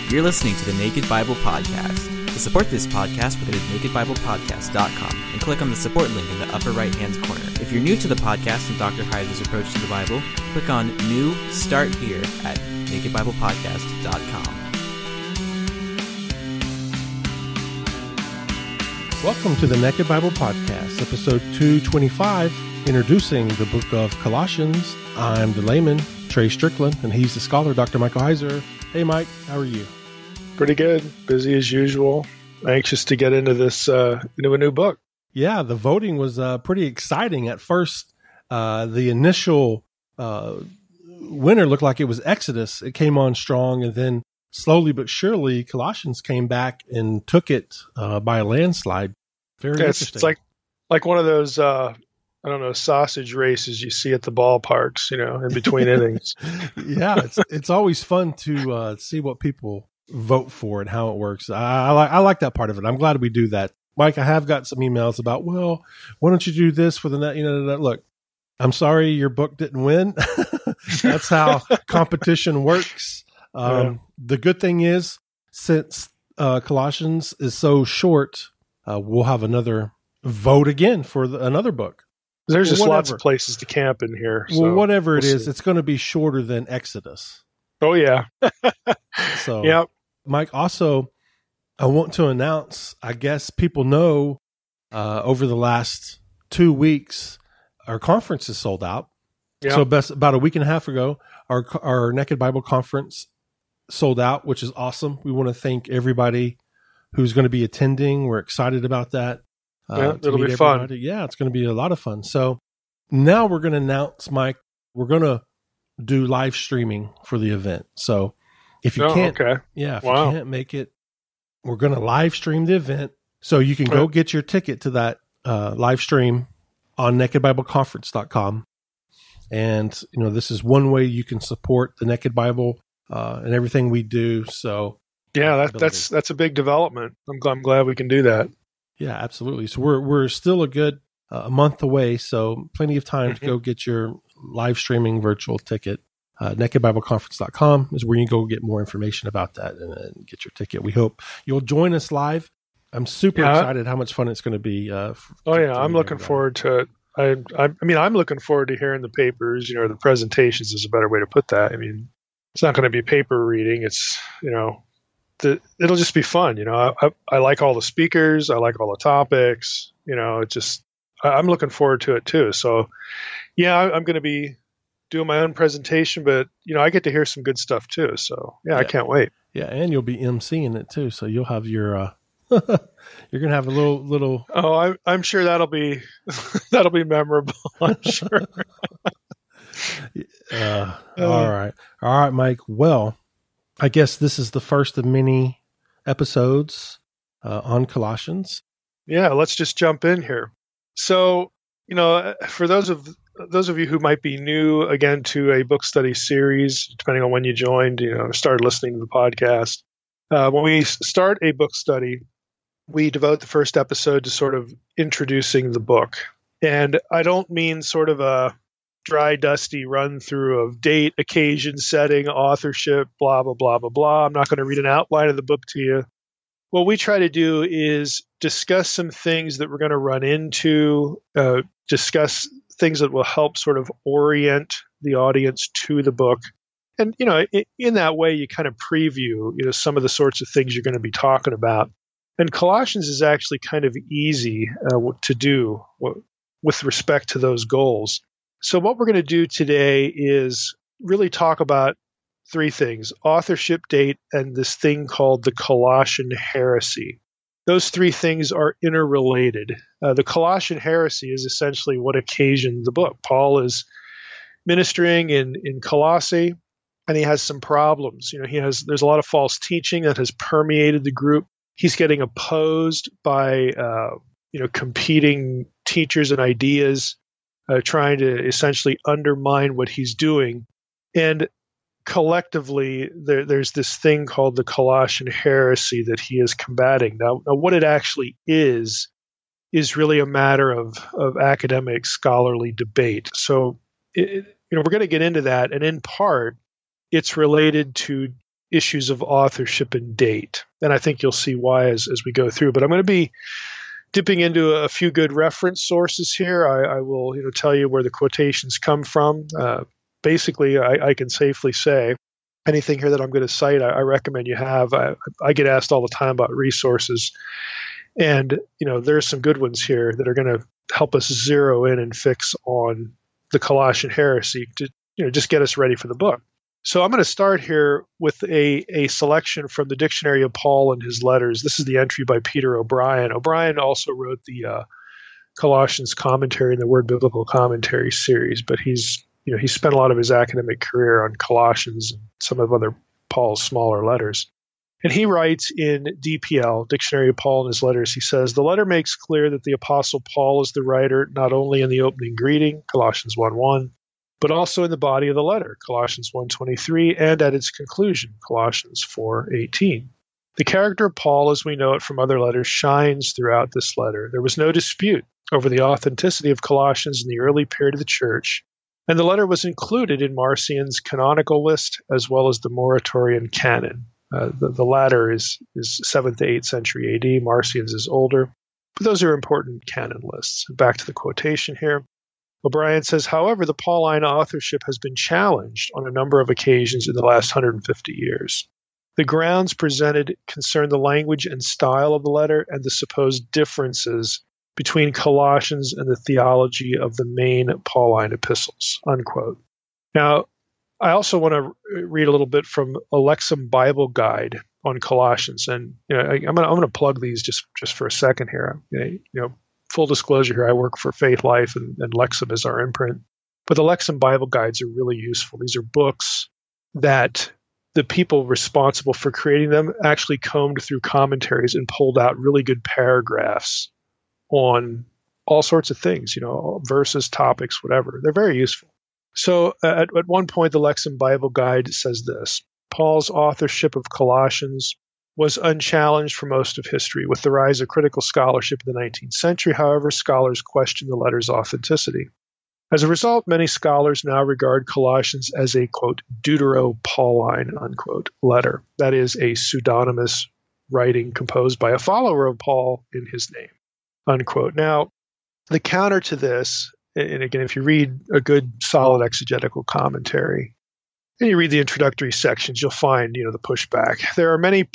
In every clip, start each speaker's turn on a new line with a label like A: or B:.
A: You're listening to the Naked Bible Podcast. To support this podcast, visit nakedbiblepodcast.com and click on the support link in the upper right-hand corner. If you're new to the podcast and Dr. Heiser's approach to the Bible, click on New Start Here at nakedbiblepodcast.com.
B: Welcome to the Naked Bible Podcast, episode 225, introducing the book of Colossians. I'm the layman, Trey Strickland, and he's the scholar, Dr. Michael Heiser. Hey, Mike, how are you?
C: Pretty good. Busy as usual. Anxious to get into this, into a new book.
B: Yeah, the voting was pretty exciting. At first, the initial winner looked like it was Exodus. It came on strong, and then slowly but surely, Colossians came back and took it by a landslide. Very interesting.
C: It's like one of those, sausage races you see at the ballparks, in between innings.
B: Yeah, it's always fun to see what people vote for and how it works. I like that part of it. I'm glad we do that. Mike, I have got some emails about, well, why don't you do this for the net? Look, I'm sorry your book didn't win. That's how competition works. The good thing is, since Colossians is so short, we'll have another vote again for another book.
C: There's just lots of places to camp in here.
B: Well, whatever it is, it's going to be shorter than Exodus.
C: Oh, yeah.
B: So,
C: yeah.
B: Mike, also, I want to announce, I guess people know over the last 2 weeks, our conference is sold out. Yeah. So about a week and a half ago, our Naked Bible Conference sold out, which is awesome. We want to thank everybody who's going to be attending. We're excited about that.
C: It'll be fun.
B: Yeah, it's going to be a lot of fun. So now we're going to announce, Mike, we're going to do live streaming for the event. So if you can't, you can't make it, we're going to live stream the event. So you can go get your ticket to that live stream on nakedbibleconference.com. And, this is one way you can support the Naked Bible and everything we do. So
C: yeah, that's a big development. I'm glad we can do that.
B: Yeah, absolutely. So we're still a good month away. So plenty of time to go get your live streaming virtual ticket. nakedbibleconference.com is where you can go get more information about that and get your ticket. We hope you'll join us live. I'm super excited how much fun it's going to be.
C: I'm looking forward to it. I'm looking forward to hearing the papers, the presentations is a better way to put that. I mean, it's not going to be paper reading. It's, it'll just be fun. I like all the speakers. I like all the topics, I'm looking forward to it too. So yeah, I'm going to be doing my own presentation, but I get to hear some good stuff too. So yeah, I can't wait.
B: Yeah. And you'll be emceeing it too. So you'll have your, you're going to have a little.
C: Oh, I'm sure that'll be memorable. I'm sure.
B: All right, Mike. Well, I guess this is the first of many episodes on Colossians.
C: Yeah, let's just jump in here. So, for those of you who might be new again to a book study series, depending on when you joined, started listening to the podcast. When we start a book study, we devote the first episode to sort of introducing the book. And I don't mean sort of a dry, dusty run through of date, occasion, setting, authorship, blah, blah, blah, blah, blah. I'm not going to read an outline of the book to you. What we try to do is discuss some things that we're going to run into, discuss things that will help sort of orient the audience to the book. And, in that way, you kind of preview, some of the sorts of things you're going to be talking about. And Colossians is actually kind of easy to do with respect to those goals. So what we're going to do today is really talk about three things: authorship, date, and this thing called the Colossian heresy. Those three things are interrelated. The Colossian heresy is essentially what occasioned the book. Paul is ministering in Colossae, and he has some problems. There's a lot of false teaching that has permeated the group. He's getting opposed by competing teachers and ideas, trying to essentially undermine what he's doing. And collectively, there's this thing called the Colossian heresy that he is combating. Now what it actually is really a matter of academic scholarly debate. So we're going to get into that, and in part, it's related to issues of authorship and date. And I think you'll see why as we go through. But I'm going to be dipping into a few good reference sources here. I will tell you where the quotations come from. Basically, I can safely say anything here that I'm going to cite, I recommend you have. I get asked all the time about resources. And, there's some good ones here that are going to help us zero in and fix on the Colossian heresy to, just get us ready for the book. So I'm going to start here with a selection from the Dictionary of Paul and His Letters. This is the entry by Peter O'Brien. O'Brien also wrote the Colossians commentary and the Word Biblical Commentary series, but he spent a lot of his academic career on Colossians and some of other Paul's smaller letters. And he writes in DPL, Dictionary of Paul and His Letters, he says, the letter makes clear that the Apostle Paul is the writer not only in the opening greeting, Colossians 1:1, but also in the body of the letter, Colossians 1:23, and at its conclusion, Colossians 4:18. The character of Paul, as we know it from other letters, shines throughout this letter. There was no dispute over the authenticity of Colossians in the early period of the church, and the letter was included in Marcion's canonical list as well as the Muratorian canon. The latter is 7th to 8th century AD. Marcion's is older, but those are important canon lists. Back to the quotation here. O'Brien says, however, the Pauline authorship has been challenged on a number of occasions in the last 150 years. The grounds presented concern the language and style of the letter and the supposed differences between Colossians and the theology of the main Pauline epistles, unquote. Now, I also want to read a little bit from a Lexham Bible Guide on Colossians. And I'm going to plug these just for a second here. Full disclosure here, I work for Faith Life and Lexham is our imprint. But the Lexham Bible Guides are really useful. These are books that the people responsible for creating them actually combed through commentaries and pulled out really good paragraphs on all sorts of things, verses, topics, whatever. They're very useful. So at one point, the Lexham Bible Guide says this: Paul's authorship of Colossians was unchallenged for most of history. With the rise of critical scholarship in the 19th century, however, scholars questioned the letter's authenticity. As a result, many scholars now regard Colossians as a, quote, Deutero-Pauline, unquote, letter. That is a pseudonymous writing composed by a follower of Paul in his name, unquote. Now, the counter to this, and again, if you read a good, solid exegetical commentary, and you read the introductory sections, you'll find, the pushback. There are many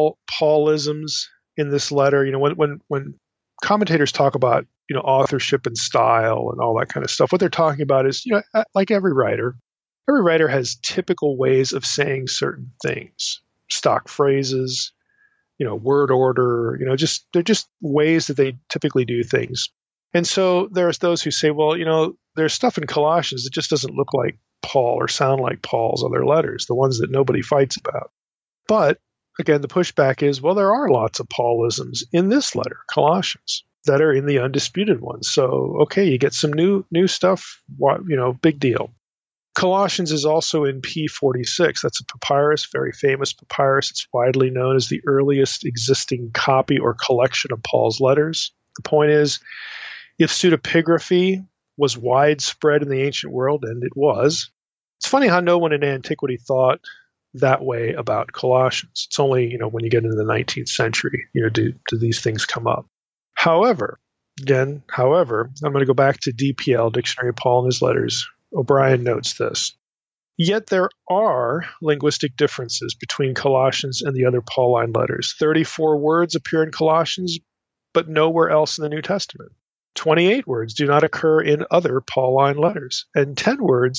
C: Paulisms in this letter. When commentators talk about, authorship and style and all that kind of stuff, what they're talking about is, like every writer has typical ways of saying certain things, stock phrases, word order, they're just ways that they typically do things. And so there's those who say, well, there's stuff in Colossians that just doesn't look like Paul or sound like Paul's other letters, the ones that nobody fights about. But again, the pushback is, well, there are lots of Paulisms in this letter, Colossians, that are in the undisputed ones. So, okay, you get some new stuff, big deal. Colossians is also in P46. That's a papyrus, very famous papyrus. It's widely known as the earliest existing copy or collection of Paul's letters. The point is, if pseudepigraphy was widespread in the ancient world, and it was, it's funny how no one in antiquity thought that way about Colossians. It's only, when you get into the 19th century, do these things come up. However, I'm going to go back to DPL, Dictionary of Paul and His Letters. O'Brien notes this. Yet there are linguistic differences between Colossians and the other Pauline letters. 34 words appear in Colossians, but nowhere else in the New Testament. 28 words do not occur in other Pauline letters, and 10 words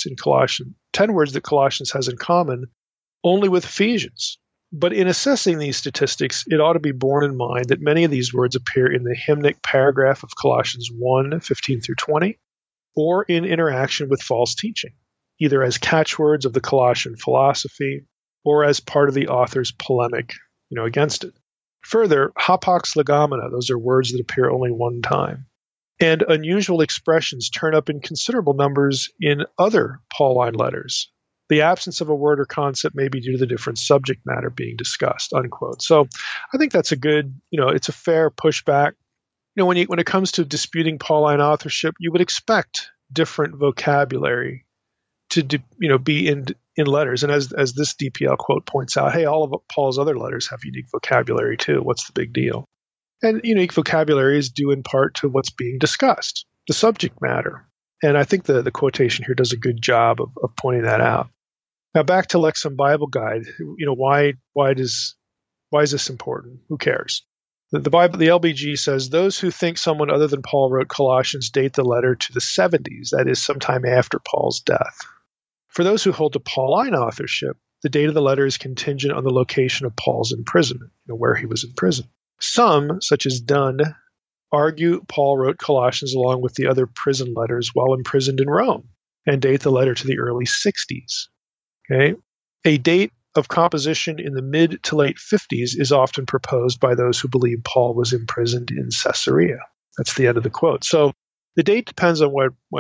C: that Colossians has in common only with Ephesians. But in assessing these statistics, it ought to be borne in mind that many of these words appear in the hymnic paragraph of Colossians 1:15 through 20, or in interaction with false teaching, either as catchwords of the Colossian philosophy or as part of the author's polemic, against it. Further, hapax legomena, those are words that appear only one time. And unusual expressions turn up in considerable numbers in other Pauline letters. The absence of a word or concept may be due to the different subject matter being discussed, unquote. So I think that's a good, it's a fair pushback. When it comes to disputing Pauline authorship, you would expect different vocabulary to, be in in letters. And as this DPL quote points out, hey, all of Paul's other letters have unique vocabulary too. What's the big deal? And unique vocabulary is due in part to what's being discussed, the subject matter. And I think the quotation here does a good job of pointing that out. Now back to Lexham Bible Guide. Why is this important? Who cares? The LBG says those who think someone other than Paul wrote Colossians date the letter to the 70s, that is, sometime after Paul's death. For those who hold to Pauline authorship, the date of the letter is contingent on the location of Paul's imprisonment, where he was in prison. Some, such as Dunn, argue Paul wrote Colossians along with the other prison letters while imprisoned in Rome, and date the letter to the early 60s. Okay? A date of composition in the mid to late 50s is often proposed by those who believe Paul was imprisoned in Caesarea. That's the end of the quote. So the date depends on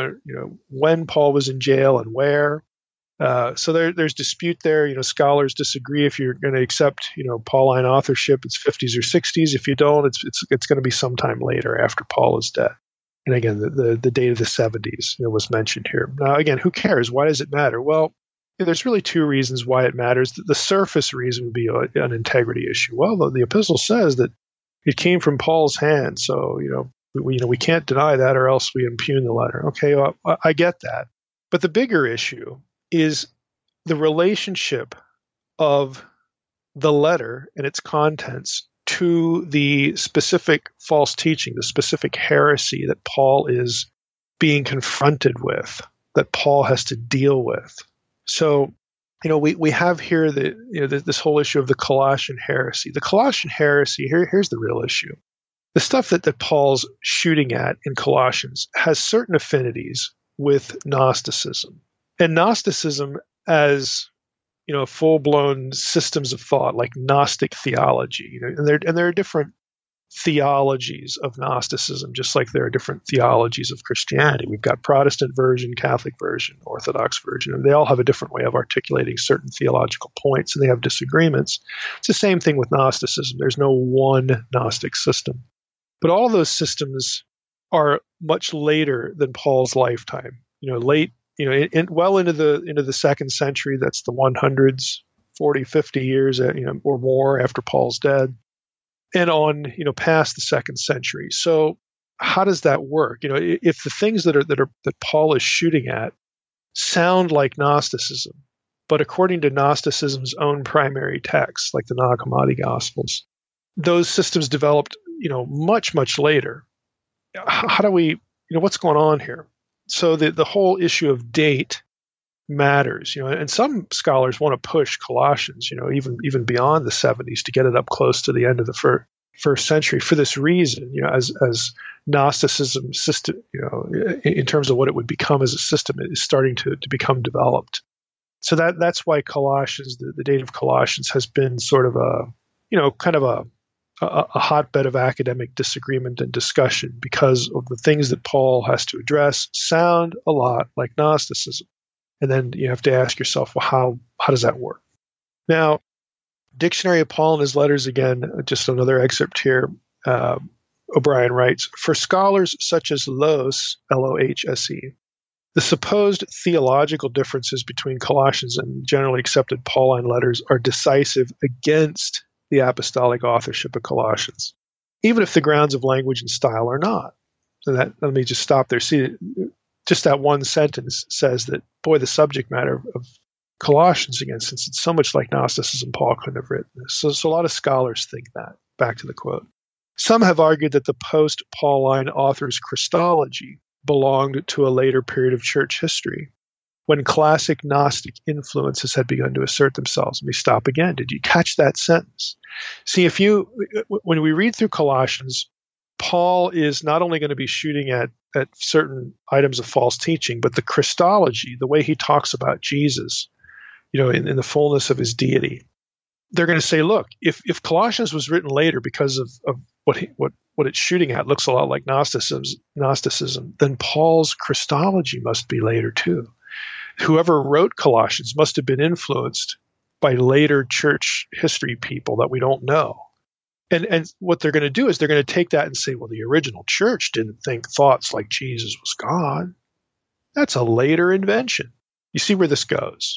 C: when Paul was in jail and where. So there's dispute there. Scholars disagree if you're going to accept Pauline authorship. It's 50s or 60s. If you don't, it's going to be sometime later after Paul is dead. And again, the date of the 70s was mentioned here. Now again, who cares? Why does it matter? Well, there's really two reasons why it matters. The surface reason would be an integrity issue. Well, the epistle says that it came from Paul's hand, so we can't deny that, or else we impugn the letter. Okay, well, I get that, but the bigger issue is the relationship of the letter and its contents to the specific false teaching, the specific heresy that Paul is being confronted with, that Paul has to deal with. So, we have here this whole issue of the Colossian heresy. The Colossian heresy, here's the real issue. The stuff that Paul's shooting at in Colossians has certain affinities with Gnosticism. And Gnosticism as, full-blown systems of thought, like Gnostic theology, and there are different theologies of Gnosticism, just like there are different theologies of Christianity. We've got Protestant version, Catholic version, Orthodox version, and they all have a different way of articulating certain theological points, and they have disagreements. It's the same thing with Gnosticism. There's no one Gnostic system. But all of those systems are much later than Paul's lifetime. Well into the second century. That's the 100s, 40, 50 years, or more after Paul's dead. And on, past the second century. So how does that work? If the things that Paul is shooting at sound like Gnosticism, but according to Gnosticism's own primary texts, like the Nag Hammadi Gospels, those systems developed, much, much later. How do we, what's going on here? So the whole issue of date matters, and some scholars want to push Colossians, even beyond the 70s to get it up close to the end of the first century for this reason, as Gnosticism system, in terms of what it would become as a system, is starting to become developed. So that's why Colossians, the date of Colossians, has been sort of a hotbed of academic disagreement and discussion, because of the things that Paul has to address sound a lot like Gnosticism. And then you have to ask yourself, well, how does that work? Now, Dictionary of Paul and His Letters, again, just another excerpt here. O'Brien writes, for scholars such as Lohse, Lohse, the supposed theological differences between Colossians and generally accepted Pauline letters are decisive against the apostolic authorship of Colossians, even if the grounds of language and style are not. So let me just stop there. See, just that one sentence says that, boy, the subject matter of Colossians, again, since it's so much like Gnosticism, Paul couldn't have written this. So a lot of scholars think that. Back to the quote. Some have argued that the post-Pauline author's Christology belonged to a later period of church history, when classic Gnostic influences had begun to assert themselves. Let me stop again. Did you catch that sentence? See, when we read through Colossians, Paul is not only going to be shooting at certain items of false teaching, but the Christology, the way he talks about Jesus, in the fullness of his deity. They're going to say, look, if Colossians was written later because of what it's shooting at looks a lot like Gnosticism, then Paul's Christology must be later too. Whoever wrote Colossians must have been influenced by later church history people that we don't know. And what they're going to do is they're going to take that and say, well, the original church didn't think thoughts like Jesus was God. That's a later invention. You see where this goes.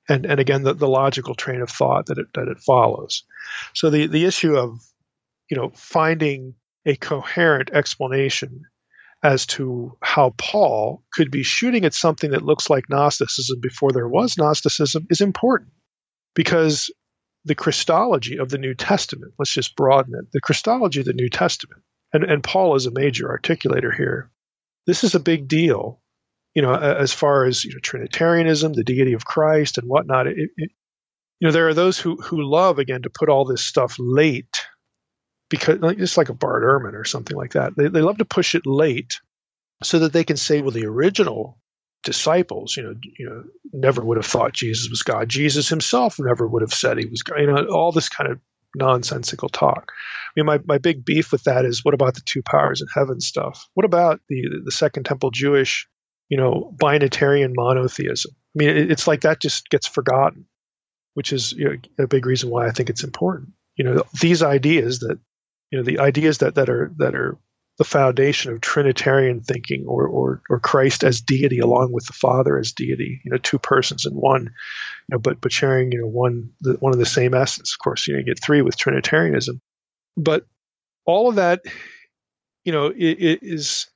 C: and again, the logical train of thought that it follows. So the issue of, finding a coherent explanation as to how Paul could be shooting at something that looks like Gnosticism before there was Gnosticism is important, because the Christology of the New Testament, let's just broaden it, the Christology of the New Testament, and Paul is a major articulator here. This is a big deal, as far as Trinitarianism, the deity of Christ, and whatnot. There are those who love, again, to put all this stuff late, because just like a Bart Ehrman or something like that. They love to push it late so that they can say, well, the original disciples, never would have thought Jesus was God. Jesus himself never would have said he was God. All this kind of nonsensical talk. I mean, my big beef with that is, what about the two powers in heaven stuff? What about the Second Temple Jewish, binitarian monotheism? I mean, it's like that just gets forgotten, which is a big reason why I think it's important. These ideas that, the ideas that are the foundation of Trinitarian thinking, or Christ as deity along with the Father as deity, two persons in one, but sharing, one of the same essence. Of course, you get three with Trinitarianism, but all of that, it is,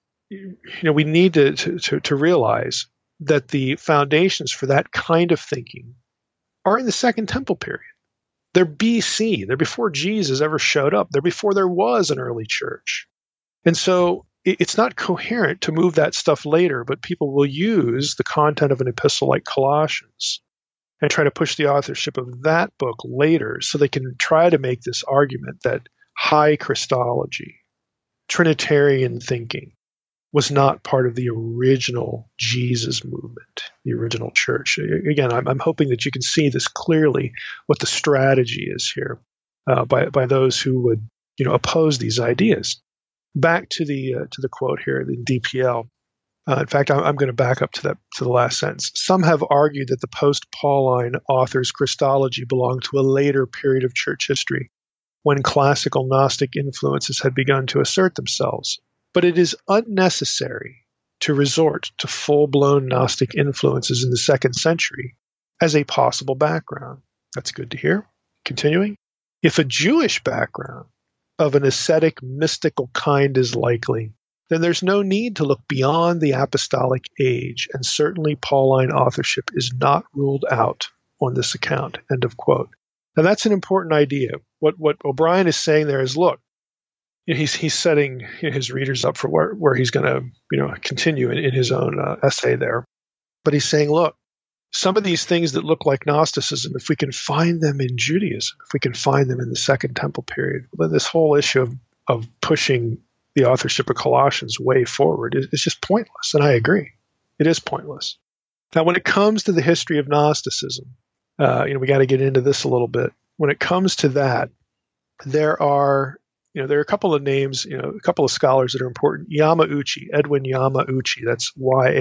C: we need to realize that the foundations for that kind of thinking are in the Second Temple period. They're BC. They're before Jesus ever showed up. They're before there was an early church. And so it's not coherent to move that stuff later, but people will use the content of an epistle like Colossians and try to push the authorship of that book later so they can try to make this argument that high Christology, Trinitarian thinking, was not part of the original Jesus movement, the original church. Again, I'm hoping that you can see this clearly, what the strategy is here by those who would oppose these ideas. Back to the quote here, the DPL. In fact, I'm going to back up to the last sentence. Some have argued that the post-Pauline author's Christology belonged to a later period of church history, when classical Gnostic influences had begun to assert themselves. But it is unnecessary to resort to full-blown Gnostic influences in the 2nd century as a possible background. That's good to hear. Continuing. If a Jewish background of an ascetic, mystical kind is likely, then there's no need to look beyond the apostolic age, and certainly Pauline authorship is not ruled out on this account. End of quote. Now that's an important idea. What O'Brien is saying there is, look, he's setting his readers up for where he's going to continue in his own essay there. But he's saying, look, some of these things that look like Gnosticism, if we can find them in Judaism, if we can find them in the Second Temple period, then this whole issue of pushing the authorship of Colossians way forward is just pointless. And I agree. It is pointless. Now, when it comes to the history of Gnosticism, we got to get into this a little bit. When it comes to that, there are a couple of names, a couple of scholars that are important. Yamauchi, Edwin Yamauchi, that's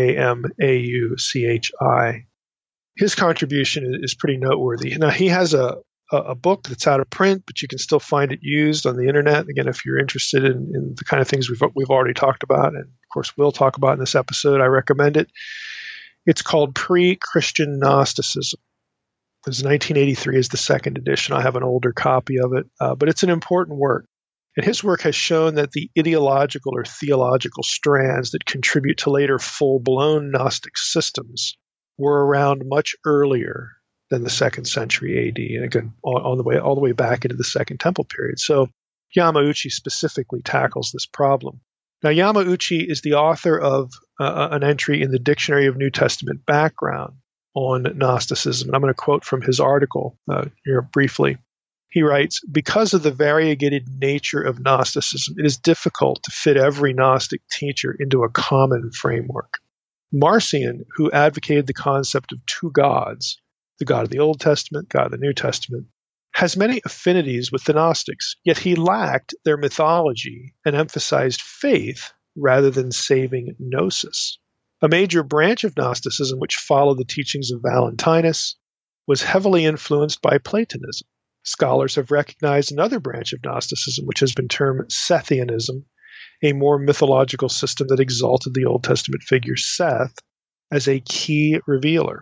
C: Yamauchi. His contribution is pretty noteworthy. Now, he has a book that's out of print, but you can still find it used on the internet. Again, if you're interested in the kind of things we've already talked about, and of course we'll talk about in this episode, I recommend it. It's called Pre-Christian Gnosticism. It was 1983 is the second edition. I have an older copy of it, but it's an important work. And his work has shown that the ideological or theological strands that contribute to later full-blown Gnostic systems were around much earlier than the 2nd century AD, and again, all the way back into the Second Temple period. So Yamauchi specifically tackles this problem. Now, Yamauchi is the author of an entry in the Dictionary of New Testament Background on Gnosticism. And I'm going to quote from his article here briefly. He writes, because of the variegated nature of Gnosticism, it is difficult to fit every Gnostic teacher into a common framework. Marcion, who advocated the concept of two gods, the God of the Old Testament, God of the New Testament, has many affinities with the Gnostics, yet he lacked their mythology and emphasized faith rather than saving gnosis. A major branch of Gnosticism, which followed the teachings of Valentinus, was heavily influenced by Platonism. Scholars have recognized another branch of Gnosticism, which has been termed Sethianism, a more mythological system that exalted the Old Testament figure Seth as a key revealer.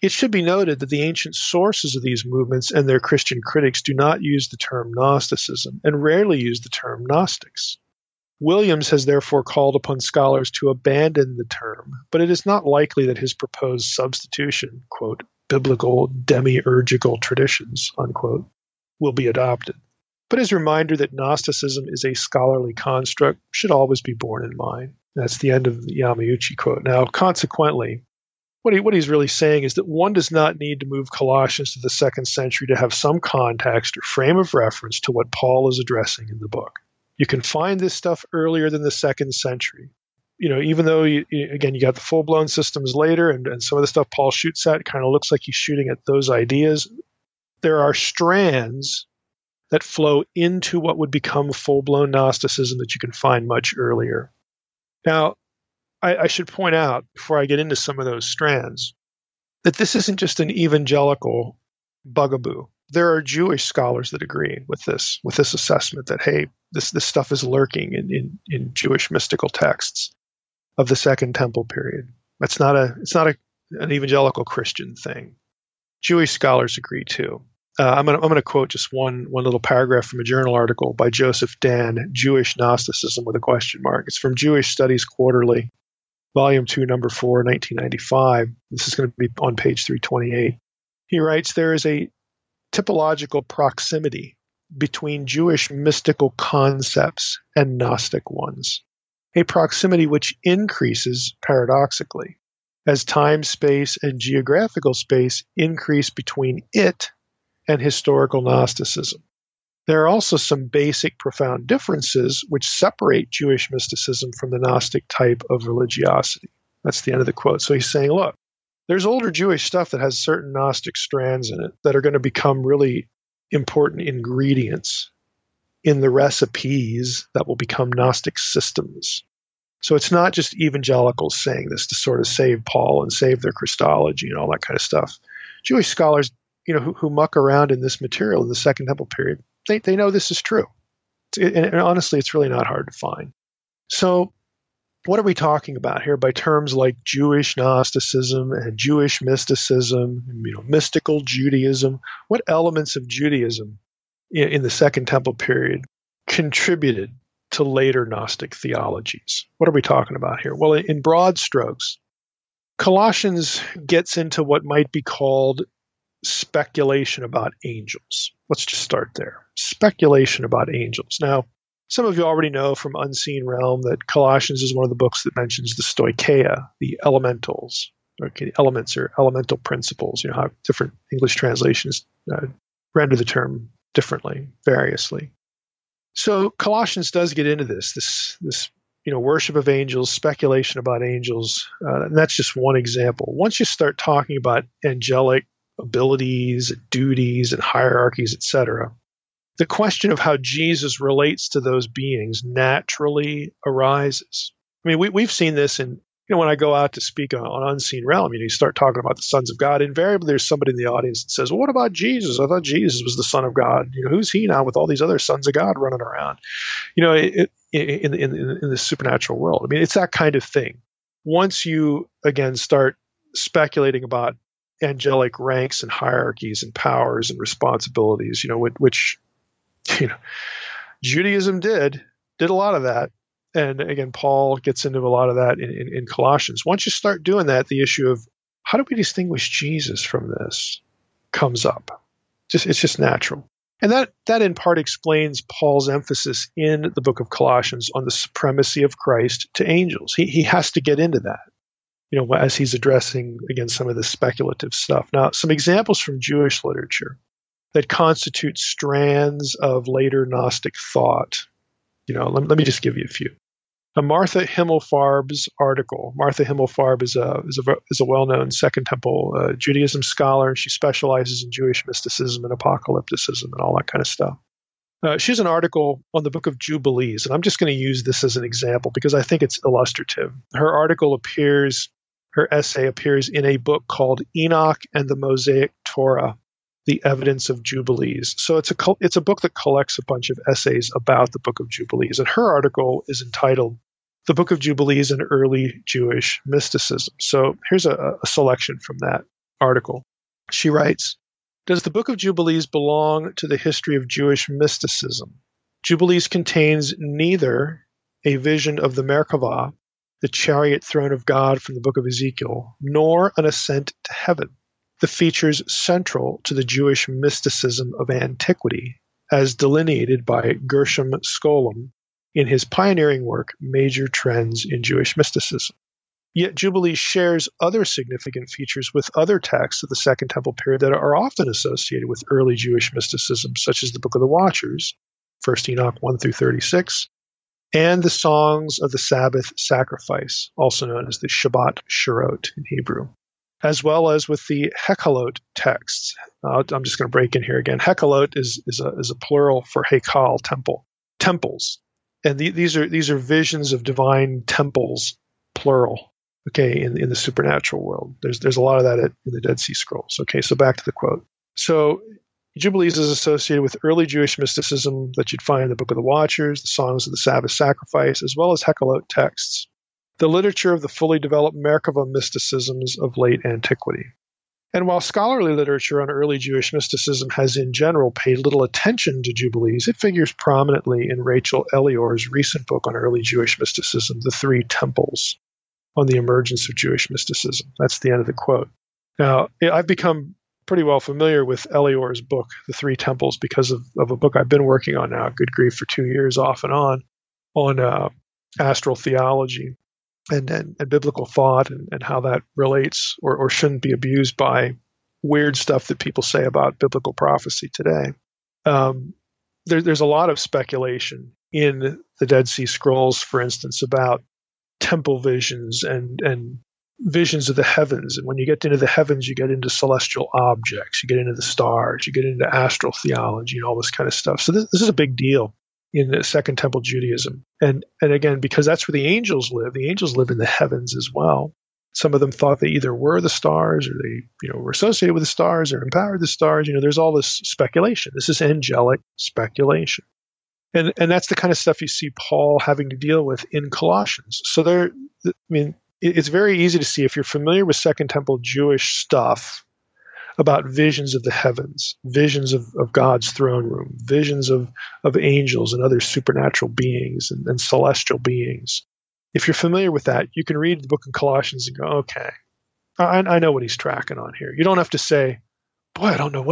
C: It should be noted that the ancient sources of these movements and their Christian critics do not use the term Gnosticism and rarely use the term Gnostics. Williams has therefore called upon scholars to abandon the term, but it is not likely that his proposed substitution, quote, biblical demiurgical traditions, unquote, will be adopted. But his reminder that Gnosticism is a scholarly construct should always be borne in mind. That's the end of the Yamauchi quote. Now, consequently, what he's really saying is that one does not need to move Colossians to the 2nd century to have some context or frame of reference to what Paul is addressing in the book. You can find this stuff earlier than the 2nd century. Even though, you got the full-blown systems later, and some of the stuff Paul shoots at kind of looks like he's shooting at those ideas, there are strands that flow into what would become full-blown Gnosticism that you can find much earlier. Now, I should point out, before I get into some of those strands, that this isn't just an evangelical bugaboo. There are Jewish scholars that agree with this assessment that, hey, this stuff is lurking in Jewish mystical texts of the Second Temple period. It's not an evangelical Christian thing. Jewish scholars agree too. I'm going to quote just one little paragraph from a journal article by Joseph Dan, Jewish Gnosticism with a question mark. It's from Jewish Studies Quarterly, Volume 2, Number 4, 1995. This is going to be on page 328. He writes, there is a typological proximity between Jewish mystical concepts and Gnostic ones, a proximity which increases paradoxically as time, space, and geographical space increase between it and historical Gnosticism. There are also some basic, profound differences which separate Jewish mysticism from the Gnostic type of religiosity. That's the end of the quote. So he's saying, look, there's older Jewish stuff that has certain Gnostic strands in it that are going to become really important ingredients in the recipes that will become Gnostic systems. So it's not just evangelicals saying this to sort of save Paul and save their Christology and all that kind of stuff. Jewish scholars, who muck around in this material in the Second Temple period, they know this is true. And honestly, it's really not hard to find. So what are we talking about here by terms like Jewish Gnosticism and Jewish mysticism, mystical Judaism? What elements of Judaism in the Second Temple period contributed to later Gnostic theologies? What are we talking about here? Well, in broad strokes, Colossians gets into what might be called speculation about angels. Let's just start there. Speculation about angels. Now, some of you already know from Unseen Realm that Colossians is one of the books that mentions the stoicheia, the elementals, elements or elemental principles, how different English translations render the term differently, variously. So Colossians does get into this worship of angels, speculation about angels, and that's just one example. Once you start talking about angelic abilities, duties, and hierarchies, etc., the question of how Jesus relates to those beings naturally arises. I mean, we've seen this in, when I go out to speak on Unseen Realm, you start talking about the sons of God. Invariably, there's somebody in the audience that says, well, what about Jesus? I thought Jesus was the son of God. Who's he now with all these other sons of God running around? In the supernatural world. I mean, it's that kind of thing. Once you, again, start speculating about angelic ranks and hierarchies and powers and responsibilities, which Judaism did a lot of that. And again, Paul gets into a lot of that in Colossians. Once you start doing that, the issue of how do we distinguish Jesus from this comes up. It's just natural. And that in part explains Paul's emphasis in the book of Colossians on the supremacy of Christ to angels. He has to get into that, as he's addressing, again, some of the speculative stuff. Now, some examples from Jewish literature that constitute strands of later Gnostic thought. Let me just give you a few. Martha Himmelfarb's article. Martha Himmelfarb is a well-known Second Temple Judaism scholar, and she specializes in Jewish mysticism and apocalypticism and all that kind of stuff. She has an article on the book of Jubilees, and I'm just going to use this as an example because I think it's illustrative. Her essay appears in a book called Enoch and the Mosaic Torah, The Evidence of Jubilees. So it's a book that collects a bunch of essays about the book of Jubilees. And her article is entitled The Book of Jubilees and Early Jewish Mysticism. So here's a selection from that article. She writes, "Does the Book of Jubilees belong to the history of Jewish mysticism? Jubilees contains neither a vision of the Merkavah, the chariot throne of God from the book of Ezekiel, nor an ascent to heaven, the features central to the Jewish mysticism of antiquity, as delineated by Gershom Scholem in his pioneering work, Major Trends in Jewish Mysticism. Yet Jubilees shares other significant features with other texts of the Second Temple period that are often associated with early Jewish mysticism, such as the Book of the Watchers, 1 Enoch 1 through 36, and the Songs of the Sabbath Sacrifice, also known as the Shabbat Shirot in Hebrew, as well as with the Hekhalot texts. I'm just going to break in here again. Hekhalot is a plural for Hekal, temples, and these are visions of divine temples, plural. Okay, in the supernatural world, there's a lot of that in the Dead Sea Scrolls. Okay, so back to the quote. So Jubilees is associated with early Jewish mysticism that you'd find in the Book of the Watchers, the Songs of the Sabbath Sacrifice, as well as Hekhalot texts, the literature of the fully developed Merkavah mysticisms of late antiquity. And while scholarly literature on early Jewish mysticism has in general paid little attention to Jubilees, it figures prominently in Rachel Elior's recent book on early Jewish mysticism, The Three Temples, on the emergence of Jewish mysticism. That's the end of the quote. Now, I've become pretty well familiar with Elior's book, The Three Temples, because of a book I've been working on now, good grief, for 2 years off and on astral theology and biblical thought and how that relates or shouldn't be abused by weird stuff that people say about biblical prophecy today. There's a lot of speculation in the Dead Sea Scrolls, for instance, about temple visions and visions of the heavens. And when you get into the heavens, you get into celestial objects, you get into the stars, you get into astral theology and all this kind of stuff. So this is a big deal in the Second Temple Judaism. And again, because that's where the angels live in the heavens as well. Some of them thought they either were the stars or they were associated with the stars or empowered the stars. There's all this speculation. This is angelic speculation. And that's the kind of stuff you see Paul having to deal with in Colossians. So it's very easy to see, if you're familiar with Second Temple Jewish stuff about visions of the heavens, visions of God's throne room, visions of angels and other supernatural beings and celestial beings. If you're familiar with that, you can read the book of Colossians and go, okay, I know what he's tracking on here. You don't have to say, boy, I don't know,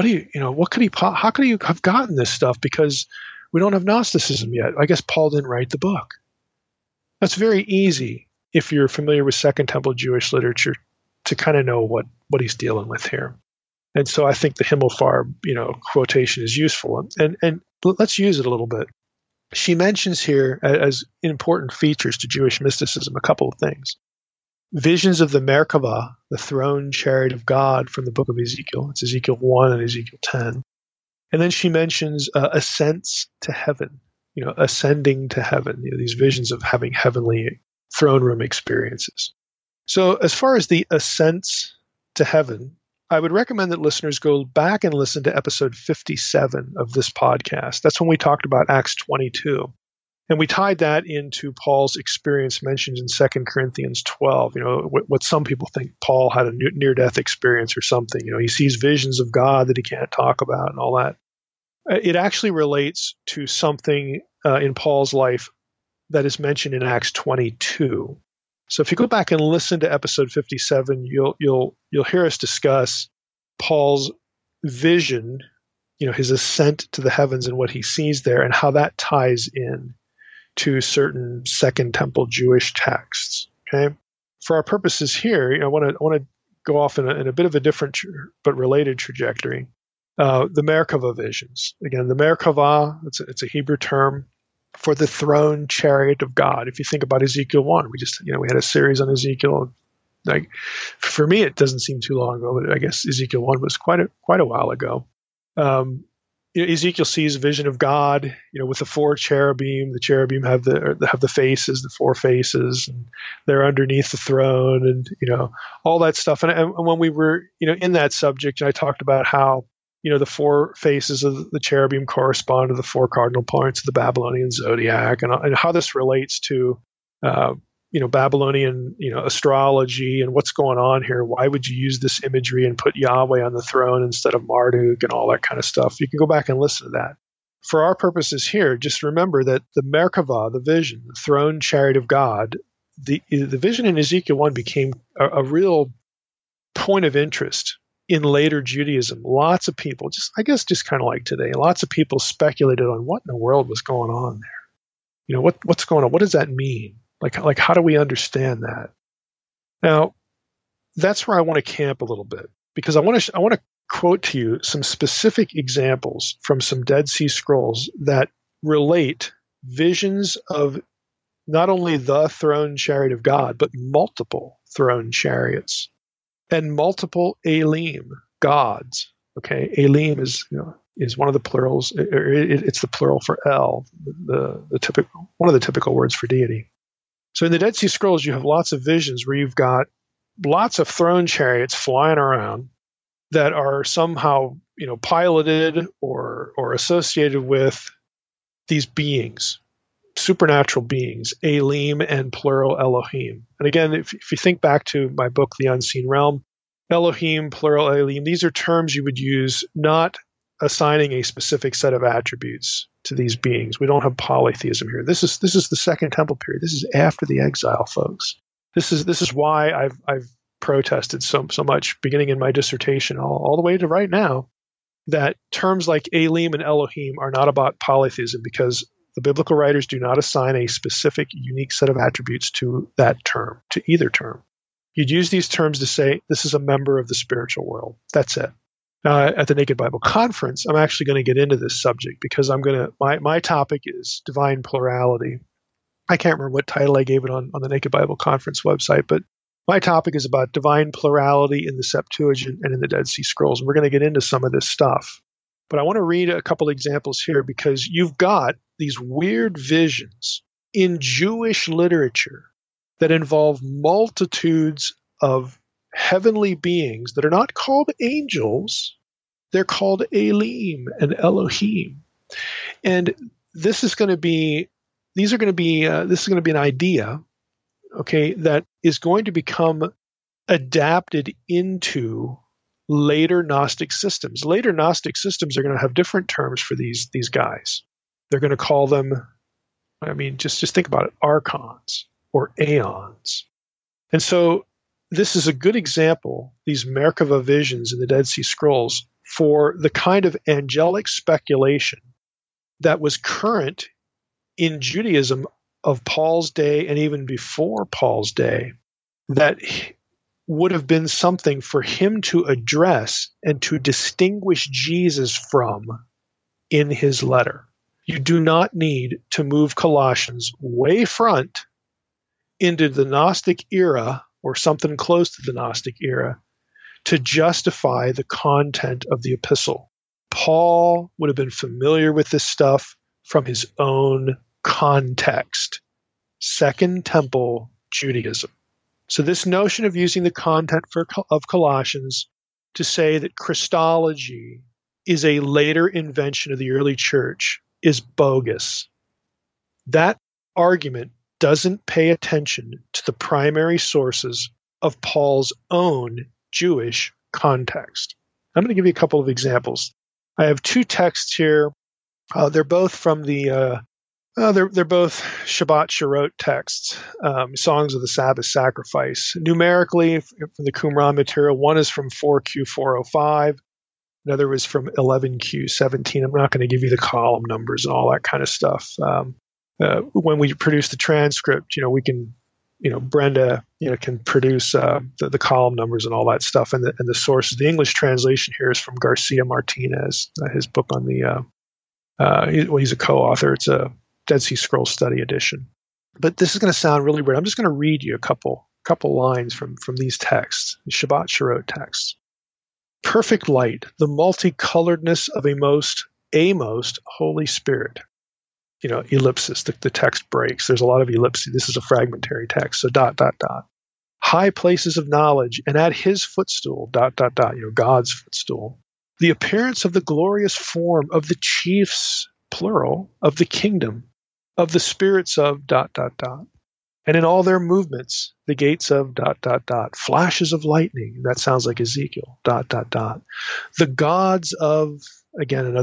C: how could he have gotten this stuff? Because we don't have Gnosticism yet. I guess Paul didn't write the book. That's very easy if you're familiar with Second Temple Jewish literature to kind of know what he's dealing with here. And so I think the Himmelfarb, quotation is useful. And let's use it a little bit. She mentions here as important features to Jewish mysticism a couple of things. Visions of the Merkavah, the throne chariot of God from the book of Ezekiel. It's Ezekiel 1 and Ezekiel 10. And then she mentions ascents to heaven, ascending to heaven, these visions of having heavenly throne room experiences. So as far as the ascents to heaven, I would recommend that listeners go back and listen to episode 57 of this podcast. That's when we talked about Acts 22. And we tied that into Paul's experience mentioned in 2 Corinthians 12, what some people think Paul had a near-death experience or something. He sees visions of God that he can't talk about and all that. It actually relates to something in Paul's life that is mentioned in Acts 22. So if you go back and listen to episode 57, you'll hear us discuss Paul's vision, his ascent to the heavens and what he sees there and how that ties in to certain Second Temple Jewish texts. Okay, for our purposes here, I want to go off in a bit of a different but related trajectory. The Merkavah visions. Again, the Merkavah, it's a Hebrew term for the throne chariot of God. If you think about Ezekiel 1, we had a series on Ezekiel. Like, for me, it doesn't seem too long ago, but I guess Ezekiel 1 was quite a while ago. Ezekiel sees a vision of God, with the four cherubim. The cherubim have the faces, the four faces, and they're underneath the throne, and all that stuff. And when we were in that subject, I talked about how the four faces of the cherubim correspond to the four cardinal points of the Babylonian zodiac, and how this relates to Babylonian, astrology and what's going on here. Why would you use this imagery and put Yahweh on the throne instead of Marduk and all that kind of stuff? You can go back and listen to that. For our purposes here, just remember that the Merkavah, the vision, the throne chariot of God, the vision in Ezekiel 1 became a real point of interest in later Judaism. Lots of people, just kind of like today, lots of people speculated on what in the world was going on there. What's going on? What does that mean? Like how do we understand that? Now, that's where I want to camp a little bit, because I want to quote to you some specific examples from some Dead Sea Scrolls that relate visions of not only the throne chariot of God, but multiple throne chariots and multiple Elim, gods. Okay, Elim is one of the plurals. It's the plural for El, the typical one of the typical words for deity. So in the Dead Sea Scrolls, you have lots of visions where you've got lots of throne chariots flying around that are somehow, piloted or associated with these beings, supernatural beings, Elim and plural Elohim. And again, if you think back to my book, The Unseen Realm, Elohim, plural Elim, these are terms you would use not assigning a specific set of attributes to these beings. We don't have polytheism here. This is the Second Temple period. This is after the exile, folks. This is why I've protested so much, beginning in my dissertation all the way to right now, that terms like Elim and Elohim are not about polytheism, because the biblical writers do not assign a specific, unique set of attributes to that term, to either term. You'd use these terms to say this is a member of the spiritual world. That's it. Now, at the Naked Bible Conference, I'm actually going to get into this subject, because my topic is divine plurality. I can't remember what title I gave it on the Naked Bible Conference website, but my topic is about divine plurality in the Septuagint and in the Dead Sea Scrolls. And we're going to get into some of this stuff. But I want to read a couple examples here, because you've got these weird visions in Jewish literature that involve multitudes of heavenly beings that are not called angels. They're called Elim and Elohim. And this is going to be an idea, okay, that is going to become adapted into later Gnostic systems. Later Gnostic systems are going to have different terms for these guys. They're going to call them, just think about it, archons or aeons. And so this is a good example, these Merkavah visions in the Dead Sea Scrolls, for the kind of angelic speculation that was current in Judaism of Paul's day and even before Paul's day, that would have been something for him to address and to distinguish Jesus from in his letter. You do not need to move Colossians way front into the Gnostic era or something close to the Gnostic era to justify the content of the epistle. Paul would have been familiar with this stuff from his own context, Second Temple Judaism. So this notion of using the content of Colossians to say that Christology is a later invention of the early church is bogus. That argument doesn't pay attention to the primary sources of Paul's own Jewish context. I'm going to give you a couple of examples. I have two texts here. They're both from they're both Shabbat Shirot texts, Songs of the Sabbath Sacrifice. Numerically, from the Qumran material, one is from 4Q405, another was from 11Q17. I'm not going to give you the column numbers and all that kind of stuff. When we produce the transcript, we can, Brenda, can produce the column numbers and all that stuff, and the sources. The English translation here is from Garcia Martinez, his book on the. He's a co-author. It's a Dead Sea Scrolls Study Edition. But this is going to sound really weird. I'm just going to read you a couple lines from these texts, the Shabbat Shirot texts. Perfect light, the multicoloredness of a most Holy Spirit. Ellipsis, the text breaks. There's a lot of ellipses. This is a fragmentary text. So ... High places of knowledge, and at his footstool ... God's footstool. The appearance of the glorious form of the chiefs, plural, of the kingdom, of the spirits of ... And in all their movements, the gates of ... flashes of lightning. That sounds like Ezekiel ... The gods of, again, another ...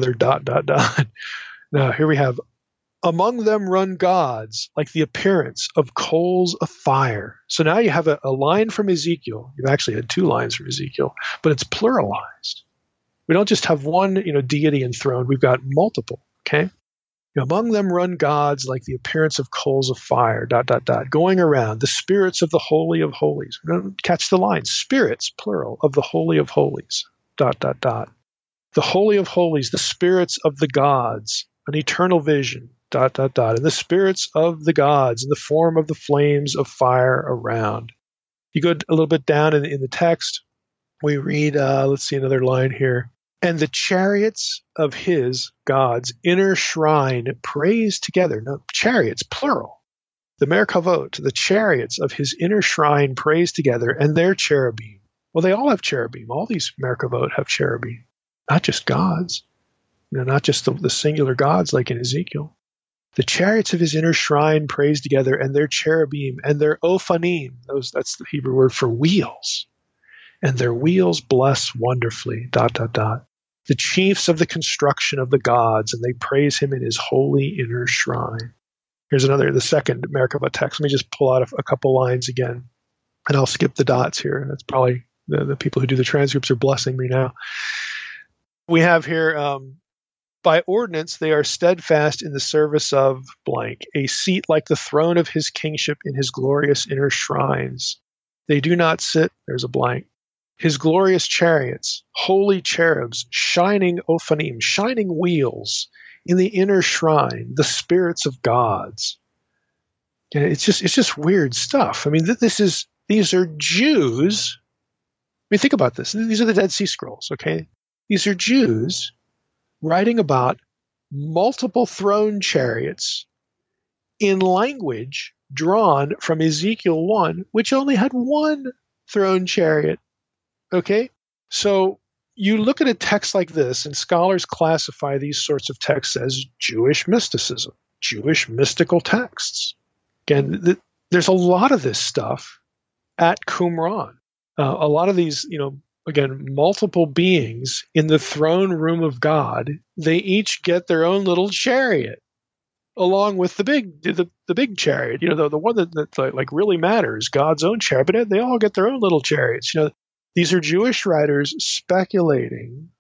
C: Now, here we have, among them run gods like the appearance of coals of fire. So now you have a line from Ezekiel. You've actually had two lines from Ezekiel, but it's pluralized. We don't just have one, deity enthroned. We've got multiple, okay? Among them run gods like the appearance of coals of fire, ... going around, the spirits of the Holy of Holies. Catch the line, spirits, plural, of the Holy of Holies, ... The Holy of Holies, the spirits of the gods, an eternal vision, ... And the spirits of the gods in the form of the flames of fire around. You go a little bit down in the text, we read, let's see another line here. And the chariots of his, God's, inner shrine praise together. No, chariots, plural. The Merkavot, the chariots of his inner shrine praise together, and their cherubim. Well, they all have cherubim. All these Merkavot have cherubim. Not just gods. Not just the singular gods like in Ezekiel. The chariots of his inner shrine praise together, and their cherubim, and their ophanim. That's the Hebrew word for wheels. And their wheels bless wonderfully, ... The chiefs of the construction of the gods, and they praise him in his holy inner shrine. Here's the second Merkavah text. Let me just pull out a couple lines again, and I'll skip the dots here. That's probably the people who do the transcripts are blessing me now. We have here, by ordinance they are steadfast in the service of blank, a seat like the throne of his kingship in his glorious inner shrines. They do not sit, there's a blank. His glorious chariots, holy cherubs, shining ophanim, shining wheels in the inner shrine, the spirits of gods. It's just weird stuff. I mean, these are Jews. I mean, think about this. These are the Dead Sea Scrolls, okay? These are Jews writing about multiple throne chariots in language drawn from Ezekiel 1, which only had one throne chariot. Okay, so you look at a text like this, and scholars classify these sorts of texts as Jewish mysticism, Jewish mystical texts. Again, there's a lot of this stuff at Qumran. A lot of these, again, multiple beings in the throne room of God, they each get their own little chariot, along with the big chariot, the one that like really matters, God's own chariot. But they all get their own little chariots. These are Jewish writers speculating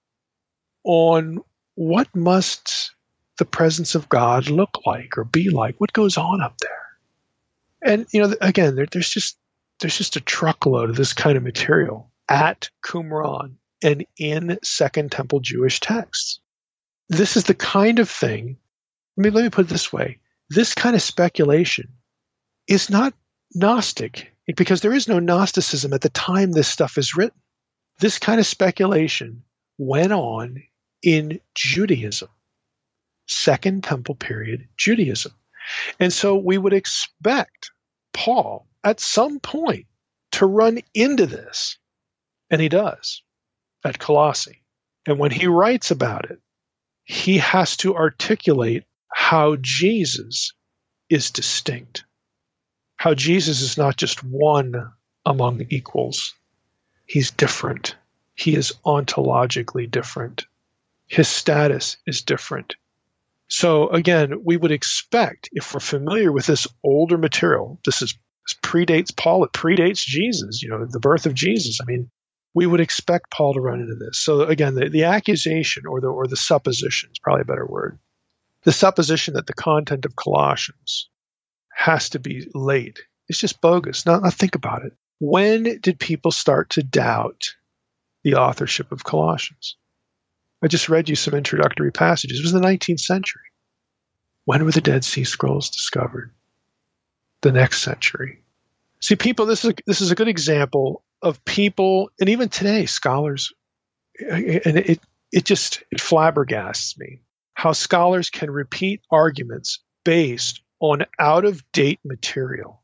C: on what must the presence of God look like or be like, what goes on up there. And, again, there's just a truckload of this kind of material at Qumran and in Second Temple Jewish texts. This is the kind of thing, let me put it this way, this kind of speculation is not Gnostic, because there is no Gnosticism at the time this stuff is written. This kind of speculation went on in Judaism, Second Temple period Judaism. And so we would expect Paul at some point to run into this, and he does at Colossae. And when he writes about it, he has to articulate how Jesus is distinct. How Jesus is not just one among equals. He's different. He is ontologically different. His status is different. So again, we would expect, if we're familiar with this older material, this predates Paul, it predates Jesus, the birth of Jesus. I mean, we would expect Paul to run into this. So again, the accusation or the supposition is probably a better word. The supposition that the content of Colossians has to be late. It's just bogus. Now think about it. When did people start to doubt the authorship of Colossians? I just read you some introductory passages. It was the 19th century. When were the Dead Sea Scrolls discovered? The next century. See, people, this is a good example of people, and even today, scholars, and it flabbergasts me how scholars can repeat arguments based on out-of-date material.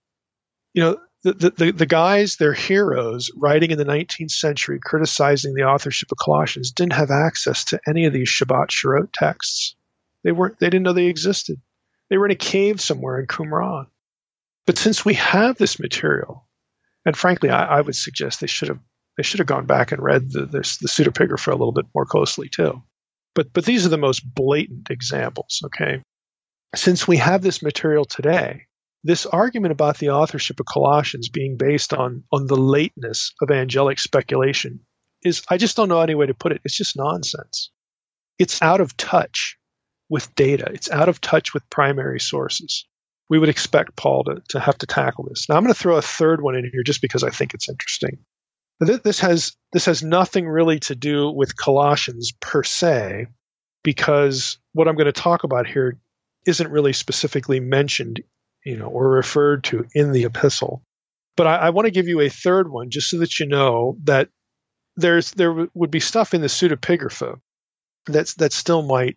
C: The guys, they're heroes, writing in the 19th century, criticizing the authorship of Colossians, didn't have access to any of these Shabbat Shirot texts. They didn't know they existed. They were in a cave somewhere in Qumran. But since we have this material, and frankly, I would suggest they should have gone back and read the pseudepigrapha a little bit more closely too. But these are the most blatant examples, okay? Since we have this material today, this argument about the authorship of Colossians being based on the lateness of angelic speculation is, I just don't know any way to put it. It's just nonsense. It's out of touch with data. It's out of touch with primary sources. We would expect Paul to have to tackle this. Now, I'm going to throw a third one in here just because I think it's interesting. This has nothing really to do with Colossians per se, because what I'm going to talk about here isn't really specifically mentioned, or referred to in the epistle. But I want to give you a third one just so that you know that there would be stuff in the pseudepigrapha that still might,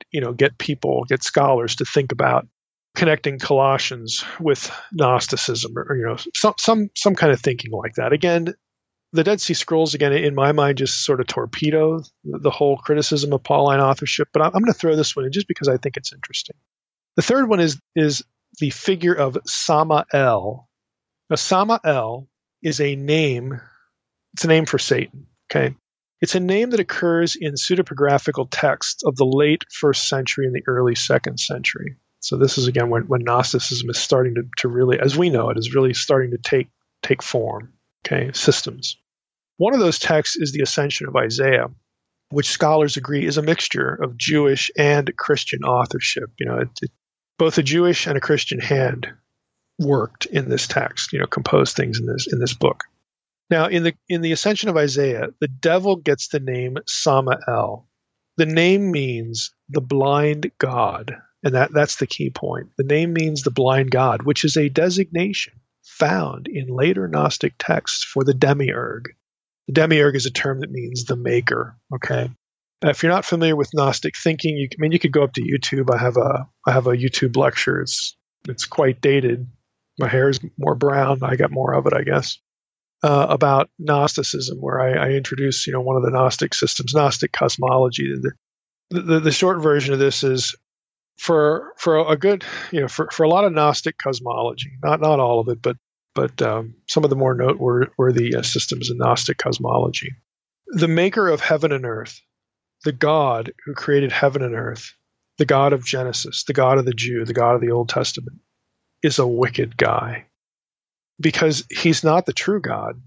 C: get scholars to think about connecting Colossians with Gnosticism or some kind of thinking like that. Again, the Dead Sea Scrolls, again, in my mind, just sort of torpedo the whole criticism of Pauline authorship. But I'm going to throw this one in just because I think it's interesting. The third one is the figure of Samael. Now, Samael is a name. It's a name for Satan. Okay, it's a name that occurs in pseudepigraphical texts of the late 1st century and the early 2nd century. So this is again when Gnosticism is starting to really, as we know it, is really starting to take form. Okay, systems. One of those texts is the Ascension of Isaiah, which scholars agree is a mixture of Jewish and Christian authorship. Both a Jewish and a Christian hand worked in this text. Composed things in this book. Now, in the Ascension of Isaiah, the devil gets the name Samael. The name means the blind God, and that's the key point. The name means the blind God, which is a designation found in later Gnostic texts for the demiurge. The demiurge is a term that means the maker. Okay, if you're not familiar with Gnostic thinking, you could go up to YouTube. I have a YouTube lecture. It's quite dated. My hair is more brown. I got more of it, I guess. About Gnosticism, where I introduce one of the Gnostic systems, Gnostic cosmology. The short version of this is for a good for a lot of Gnostic cosmology, not all of it, but some of the more noteworthy systems in Gnostic cosmology. The maker of heaven and earth, the God who created heaven and earth, the God of Genesis, the God of the Jew, the God of the Old Testament, is a wicked guy, because he's not the true God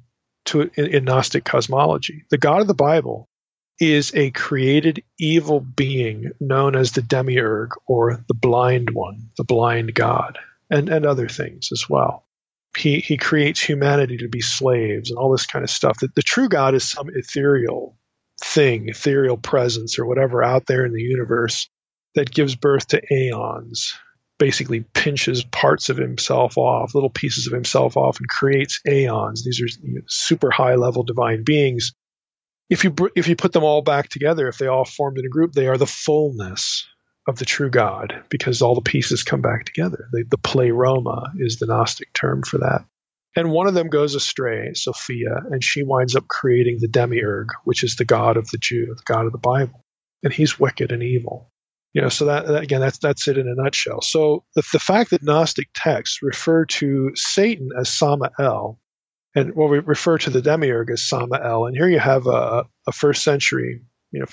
C: in Gnostic cosmology. The God of the Bible is a created evil being known as the demiurge, or the blind one, the blind God, and other things as well. He creates humanity to be slaves and all this kind of stuff. The true God is some ethereal thing, ethereal presence or whatever out there in the universe that gives birth to aeons, basically pinches parts of himself off, little pieces of himself off, and creates aeons. These are super high-level divine beings. If you put them all back together, if they all formed in a group, they are the fullness of the true God, because all the pieces come back together. The pleroma is the Gnostic term for that. And one of them goes astray, Sophia, and she winds up creating the demiurge, which is the God of the Jew, the God of the Bible. And he's wicked and evil. So that again, that's it in a nutshell. So the fact that Gnostic texts refer to Satan as Samael, and we refer to the demiurge as Samael, and here you have a first century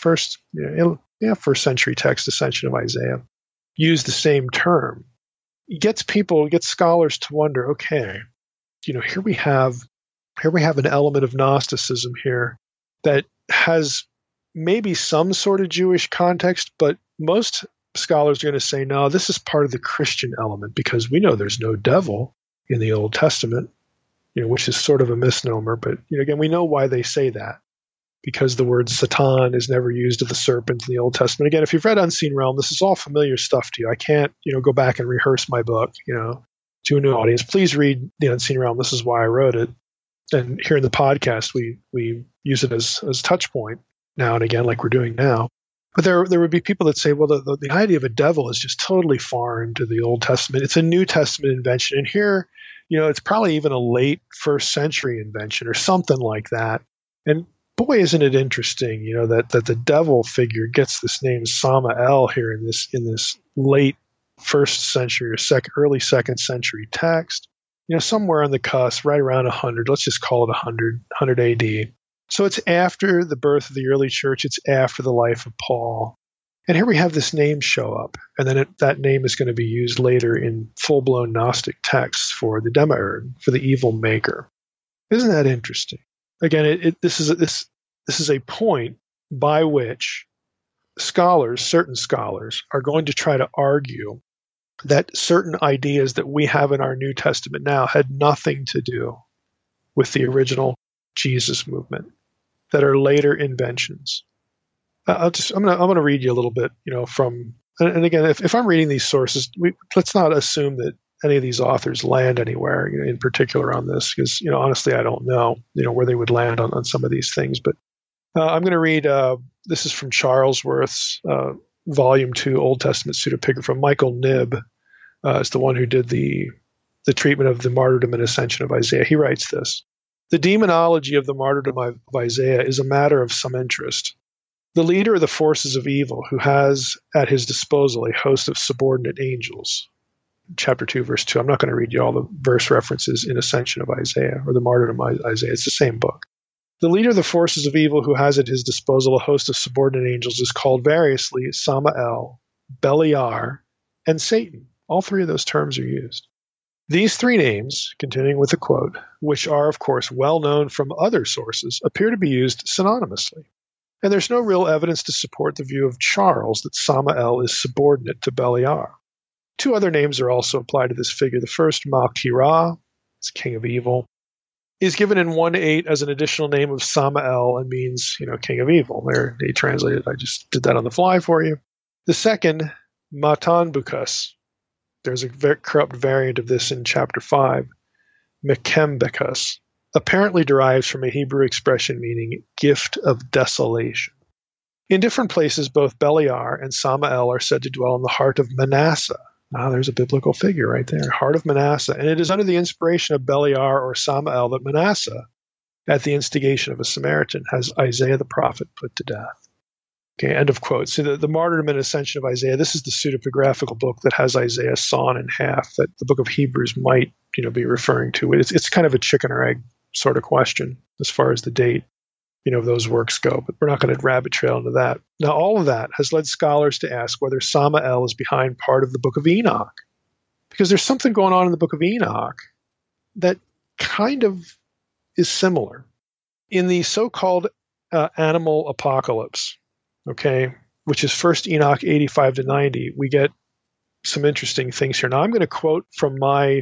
C: text, Ascension of Isaiah, use the same term. It gets scholars to wonder, okay, here we have an element of Gnosticism here that has maybe some sort of Jewish context, but most scholars are going to say, no, this is part of the Christian element, because we know there's no devil in the Old Testament, which is sort of a misnomer. But again, we know why they say that, because the word Satan is never used of the serpent in the Old Testament. Again, if you've read Unseen Realm, this is all familiar stuff to you. I can't, go back and rehearse my book, to a new audience. Please read The Unseen Realm. This is why I wrote it. And here in the podcast, we use it as a touch point now and again, like we're doing now. But there would be people that say, well, the idea of a devil is just totally foreign to the Old Testament. It's a New Testament invention. And here, it's probably even a late first century invention or something like that. And boy, isn't it interesting, that the devil figure gets this name Samael here in this late first century or early second century text. somewhere on the cusp, right around 100. Let's just call it 100 AD. So it's after the birth of the early church. It's after the life of Paul. And here we have this name show up. And then that name is going to be used later in full-blown Gnostic texts for the demiurge, for the evil maker. Isn't that interesting? Again, this is a point by which certain scholars, are going to try to argue that certain ideas that we have in our New Testament now had nothing to do with the original Jesus movement, that are later inventions. I'm going to read you a little bit, from, and again, if I'm reading these sources, let's not assume that any of these authors land anywhere, in particular on this, because, honestly, I don't know, where they would land on some of these things. But I'm going to read, this is from Charlesworth's Volume 2, Old Testament Pseudepigrapha. Michael Knibb is the one who did the treatment of the martyrdom and ascension of Isaiah. He writes this: "The demonology of the martyrdom of Isaiah is a matter of some interest. The leader of the forces of evil, who has at his disposal a host of subordinate angels." Chapter 2, verse 2. I'm not going to read you all the verse references in Ascension of Isaiah or the martyrdom of Isaiah. It's the same book. "The leader of the forces of evil, who has at his disposal a host of subordinate angels, is called variously Samael, Beliar, and Satan." All three of those terms are used. "These three names," continuing with the quote, "which are, of course, well known from other sources, appear to be used synonymously. And there's no real evidence to support the view of Charles that Samael is subordinate to Beliar. Two other names are also applied to this figure. The first, Malkirah, it's king of evil, is given in 1:8 as an additional name of Samael and means, king of evil. There, they translated. I just did that on the fly for you. The second, Matanbukas, there's a very corrupt variant of this in chapter 5, Mekembekas, apparently derives from a Hebrew expression meaning gift of desolation. In different places, both Beliar and Samael are said to dwell in the heart of Manasseh. Ah, there's a biblical figure right there, heart of Manasseh. And it is under the inspiration of Beliar or Samael that Manasseh, at the instigation of a Samaritan, has Isaiah the prophet put to death. Okay, end of quote. So the martyrdom and ascension of Isaiah, this is the pseudepigraphical book that has Isaiah sawn in half that the book of Hebrews might, be referring to. It's kind of a chicken or egg sort of question as far as the date, of those works go, but we're not going to rabbit trail into that. Now, all of that has led scholars to ask whether Samael is behind part of the book of Enoch, because there's something going on in the book of Enoch that kind of is similar. In the so-called animal apocalypse, okay, which is 1 Enoch 85 to 90, we get some interesting things here. Now, I'm going to quote from my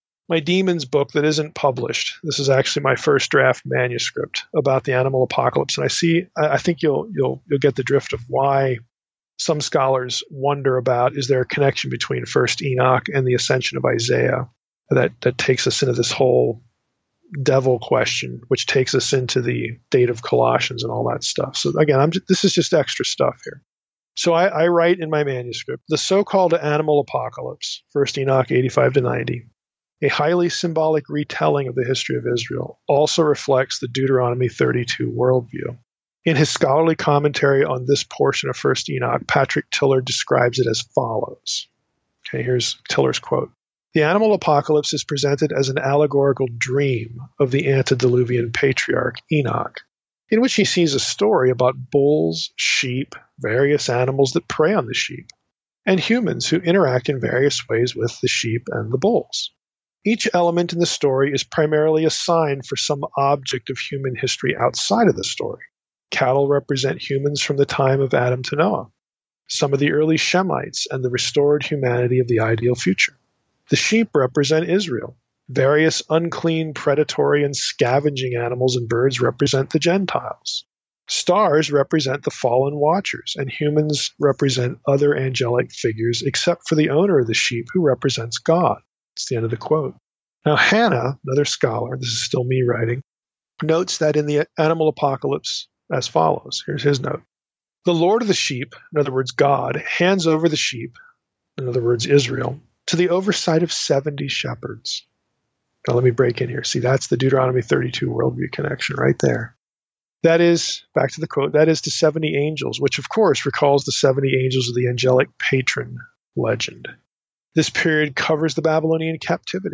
C: Demons book that isn't published. This is actually my first draft manuscript about the animal apocalypse, and I think you'll get the drift of why some scholars wonder about, is there a connection between 1 Enoch and the ascension of Isaiah that takes us into this whole devil question, which takes us into the date of Colossians and all that stuff. So again, this is just extra stuff here. So I write in my manuscript, the so-called animal apocalypse, 1 Enoch 85 to 90, a highly symbolic retelling of the history of Israel, also reflects the Deuteronomy 32 worldview. In his scholarly commentary on this portion of 1 Enoch, Patrick Tiller describes it as follows. Okay, here's Tiller's quote. "The animal apocalypse is presented as an allegorical dream of the antediluvian patriarch Enoch, in which he sees a story about bulls, sheep, various animals that prey on the sheep, and humans who interact in various ways with the sheep and the bulls. Each element in the story is primarily a sign for some object of human history outside of the story. Cattle represent humans from the time of Adam to Noah, some of the early Shemites and the restored humanity of the ideal future. The sheep represent Israel. Various unclean, predatory, and scavenging animals and birds represent the Gentiles. Stars represent the fallen watchers, and humans represent other angelic figures except for the owner of the sheep, who represents God." It's the end of the quote. Now, Hannah, another scholar, this is still me writing, notes that in the animal apocalypse as follows. Here's his note. "The Lord of the sheep," in other words, God, "hands over the sheep," in other words, Israel, "to the oversight of 70 shepherds." Now, let me break in here. See, that's the Deuteronomy 32 worldview connection right there. That is, back to the quote, that is to 70 angels, which of course recalls the 70 angels of the angelic patron legend. This period covers the Babylonian captivity.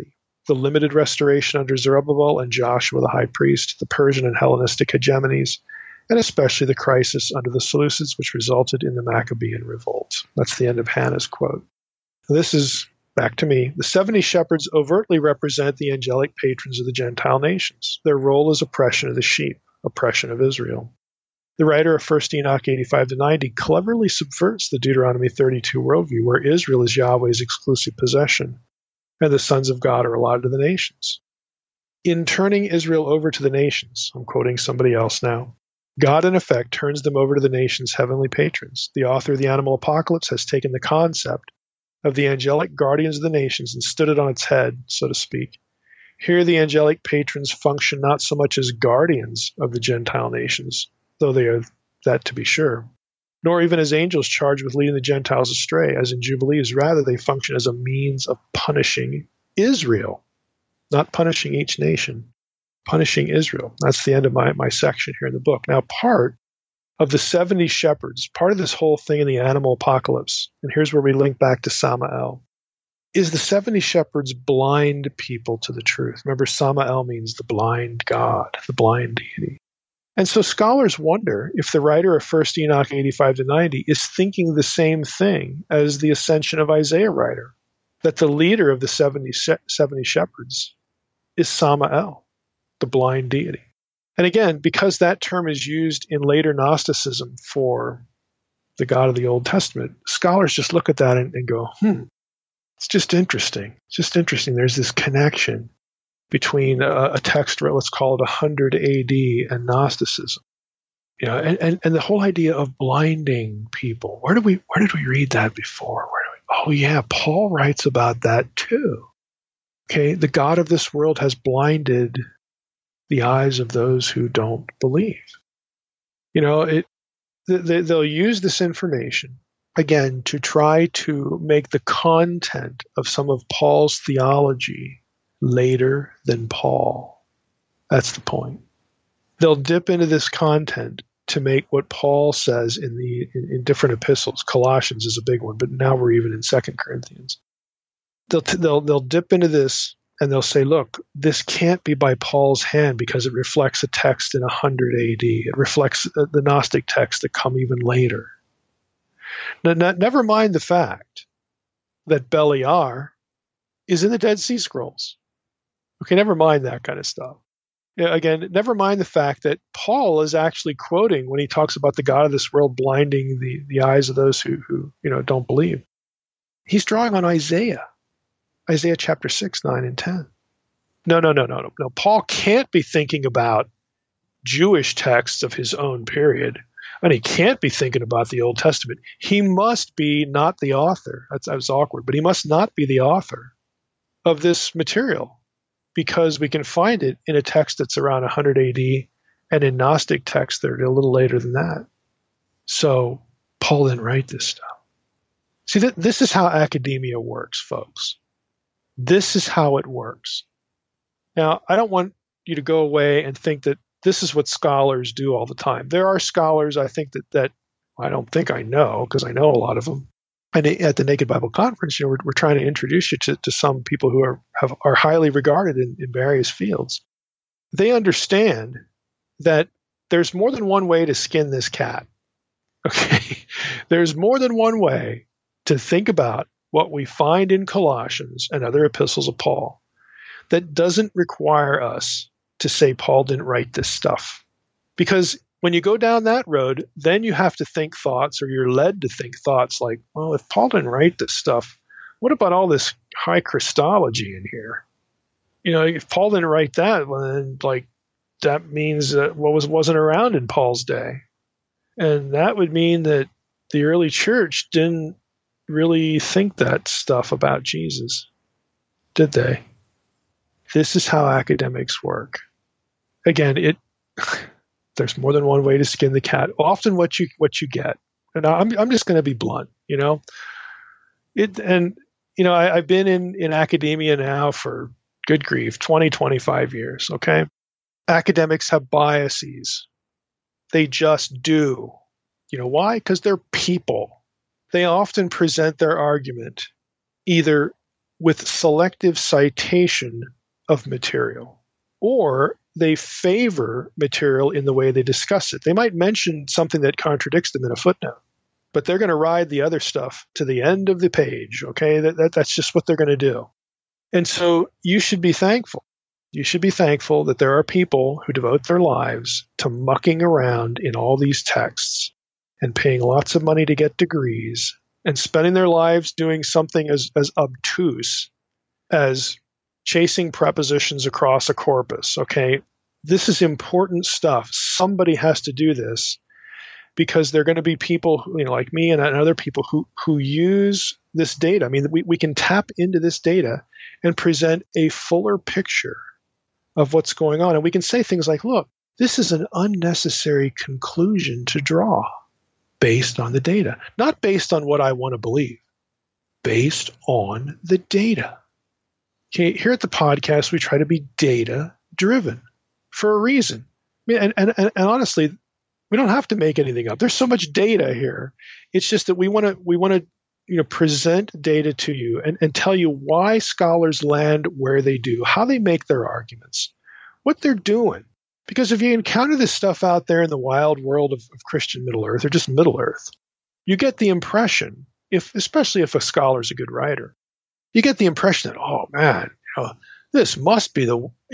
C: the limited restoration under Zerubbabel and Joshua the high priest, the Persian and Hellenistic hegemonies, and especially the crisis under the Seleucids, which resulted in the Maccabean revolt. That's the end of Hannah's quote. This is, back to me, the 70 shepherds overtly represent the angelic patrons of the Gentile nations. Their role is oppression of the sheep, oppression of Israel. The writer of 1 Enoch 85-90 cleverly subverts the Deuteronomy 32 worldview, where Israel is Yahweh's exclusive possession, and the sons of God are allotted to the nations. In turning Israel over to the nations, I'm quoting somebody else now, God, in effect, turns them over to the nation's heavenly patrons. The author of the Animal Apocalypse has taken the concept of the angelic guardians of the nations and stood it on its head, so to speak. Here the angelic patrons function not so much as guardians of the Gentile nations, though they are that to be sure, nor even as angels charged with leading the Gentiles astray, as in Jubilees. Rather, they function as a means of punishing Israel, not punishing each nation, punishing Israel. That's the end of my section here in the book. Now, part of the 70 shepherds, part of this whole thing in the Animal Apocalypse, and here's where we link back to Samael, is the 70 shepherds blind people to the truth. Remember, Samael means the blind God, the blind deity. And so scholars wonder if the writer of 1 Enoch 85-90 is thinking the same thing as the Ascension of Isaiah writer, that the leader of the 70 shepherds is Samael, the blind deity. And again, because that term is used in later Gnosticism for the God of the Old Testament, scholars just look at that and go, it's just interesting. It's just interesting. There's this connection between a text, let's call it 100 AD, and Gnosticism. You know, and the whole idea of blinding people. Where did we read that before? Oh yeah, Paul writes about that too. Okay, the God of this world has blinded the eyes of those who don't believe. You know, they'll use this information, again, to try to make the content of some of Paul's theology later than Paul. That's the point. They'll dip into this content to make what Paul says in different epistles. Colossians is a big one, but now we're even in 2 Corinthians. They'll dip into this and they'll say, look, this can't be by Paul's hand because it reflects a text in 100 AD. It reflects the Gnostic texts that come even later. Now, never mind the fact that Beliar is in the Dead Sea Scrolls. Okay, never mind that kind of stuff. Again, never mind the fact that Paul is actually quoting when he talks about the God of this world blinding the eyes of those who don't believe. He's drawing on Isaiah chapter 6, 9, and 10. No. Paul can't be thinking about Jewish texts of his own period, and he can't be thinking about the Old Testament. He must be not the author. That was awkward, but he must not be the author of this material, because we can find it in a text that's around 100 AD and in Gnostic texts that are a little later than that. So Paul didn't write this stuff. See, this is how academia works, folks. This is how it works. Now, I don't want you to go away and think that this is what scholars do all the time. There are scholars, I think, that I don't think I know, because I know a lot of them. And at the Naked Bible Conference, we're trying to introduce you to some people who are highly regarded in various fields. They understand that there's more than one way to skin this cat. Okay, there's more than one way to think about what we find in Colossians and other epistles of Paul that doesn't require us to say Paul didn't write this stuff. Because when you go down that road, then you have to think thoughts, or you're led to think thoughts like, well, if Paul didn't write this stuff, what about all this high Christology in here? You know, if Paul didn't write that, well, then that means that wasn't around in Paul's day. And that would mean that the early church didn't really think that stuff about Jesus, did they? This is how academics work. Again, there's more than one way to skin the cat. Often what you get, and I'm just going to be blunt, I've been in academia now for, good grief, 20, 25 years, okay? Academics have biases. They just do. You know why? Because they're people. They often present their argument either with selective citation of material, or they favor material in the way they discuss it. They might mention something that contradicts them in a footnote, but they're going to ride the other stuff to the end of the page, okay? That's just what they're going to do. And so you should be thankful. You should be thankful that there are people who devote their lives to mucking around in all these texts and paying lots of money to get degrees and spending their lives doing something as obtuse as chasing prepositions across a corpus, okay? This is important stuff. Somebody has to do this because there are going to be people, like me and other people who use this data. I mean, we can tap into this data and present a fuller picture of what's going on. And we can say things like, look, this is an unnecessary conclusion to draw based on the data, not based on what I want to believe, based on the data. Okay, here at the podcast, we try to be data-driven for a reason. I mean, and honestly, we don't have to make anything up. There's so much data here. It's just that we want to present data to you and tell you why scholars land where they do, how they make their arguments, what they're doing. Because if you encounter this stuff out there in the wild world of Christian Middle Earth, or just Middle Earth, you get the impression, especially if a scholar's a good writer, you get the impression that, oh man, this must be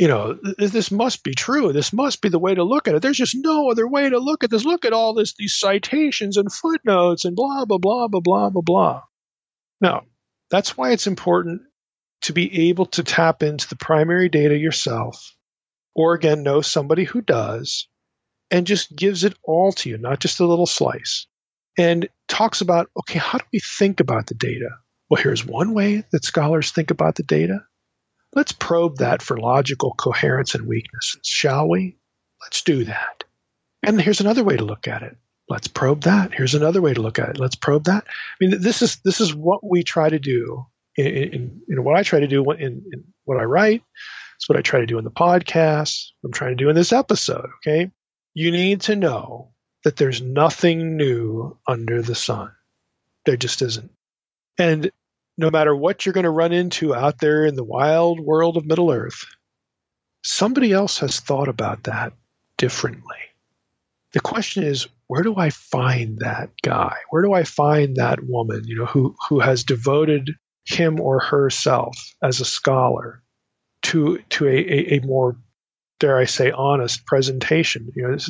C: this must be true. This must be the way to look at it. There's just no other way to look at this. Look at all these citations and footnotes and blah, blah, blah, blah, blah, blah, blah. Now, that's why it's important to be able to tap into the primary data yourself, or again, know somebody who does, and just gives it all to you, not just a little slice, and talks about, okay, how do we think about the data? Well, here's one way that scholars think about the data. Let's probe that for logical coherence and weaknesses, shall we? Let's do that. And here's another way to look at it. Let's probe that. Here's another way to look at it. Let's probe that. I mean, this is what we try to do in what I try to do in what I write. It's what I try to do in the podcast. What I'm trying to do in this episode, okay? You need to know that there's nothing new under the sun. There just isn't. And no matter what you're going to run into out there in the wild world of Middle Earth, somebody else has thought about that differently. The question is, where do I find that guy? Where do I find that woman, who has devoted him or herself as a scholar to a more, dare I say, honest presentation?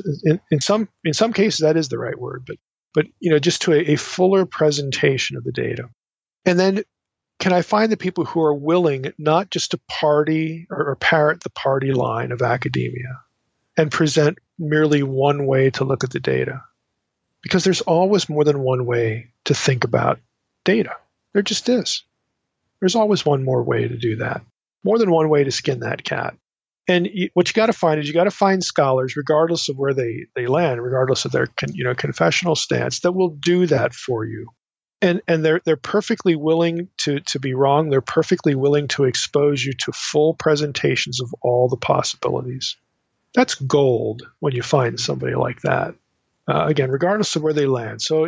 C: In some cases that is the right word, but just to a fuller presentation of the data. And then can I find the people who are willing not just to party or parrot the party line of academia and present merely one way to look at the data? Because there's always more than one way to think about data. There just is. There's always one more way to do that. More than one way to skin that cat. And what you got to find is you got to find scholars, regardless of where they land, regardless of their confessional stance, that will do that for you. And they're perfectly willing to be wrong. They're perfectly willing to expose you to full presentations of all the possibilities. That's gold when you find somebody like that. Again, regardless of where they land. So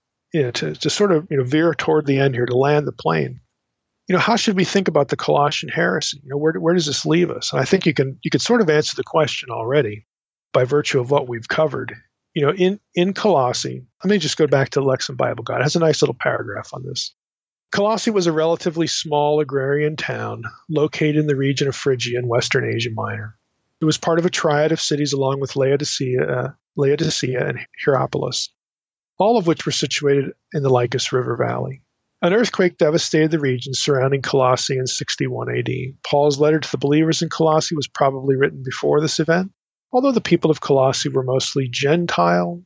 C: to sort of veer toward the end here, to land the plane. How should we think about the Colossian heresy? Where does this leave us? And I think you could sort of answer the question already by virtue of what we've covered. In Colossae, let me just go back to the Lexham Bible Guide. It has a nice little paragraph on this. Colossae was a relatively small agrarian town located in the region of Phrygia in Western Asia Minor. It was part of a triad of cities along with Laodicea and Hierapolis, all of which were situated in the Lycus River Valley. An earthquake devastated the region surrounding Colossae in 61 AD. Paul's letter to the believers in Colossae was probably written before this event. Although the people of Colossae were mostly Gentile,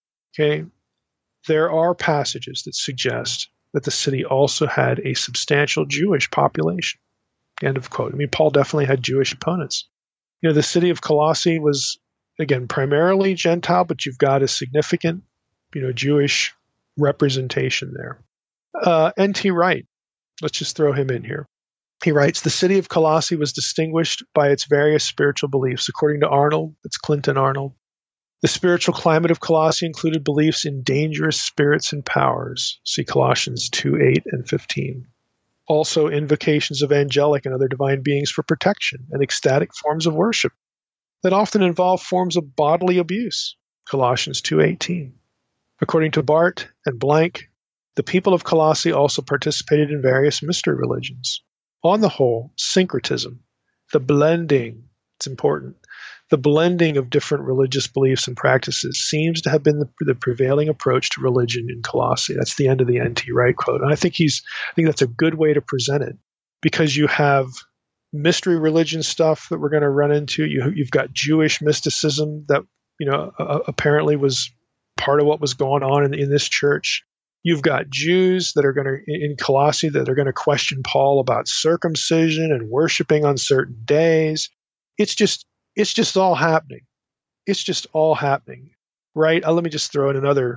C: there are passages that suggest that the city also had a substantial Jewish population. End of quote. I mean, Paul definitely had Jewish opponents. The city of Colossae was, again, primarily Gentile, but you've got a significant, Jewish representation there. N.T. Wright, let's just throw him in here. He writes, the city of Colossae was distinguished by its various spiritual beliefs. According to Arnold, it's Clinton Arnold, the spiritual climate of Colossae included beliefs in dangerous spirits and powers. See Colossians 2:8 and 15. Also, invocations of angelic and other divine beings for protection, and ecstatic forms of worship that often involve forms of bodily abuse. Colossians 2:18. According to Barth and Blank, the people of Colossae also participated in various mystery religions. On the whole, syncretism, the blending, it's important, the blending of different religious beliefs and practices seems to have been the prevailing approach to religion in Colossae. That's the end of the N.T. Wright quote. And I think that's a good way to present it, because you have mystery religion stuff that we're going to run into. You've got Jewish mysticism that, apparently was part of what was going on in this church. You've got Jews that are going to, in Colossae, that are going to question Paul about circumcision and worshiping on certain days. It's just all happening. It's just all happening. Wright, let me just throw in another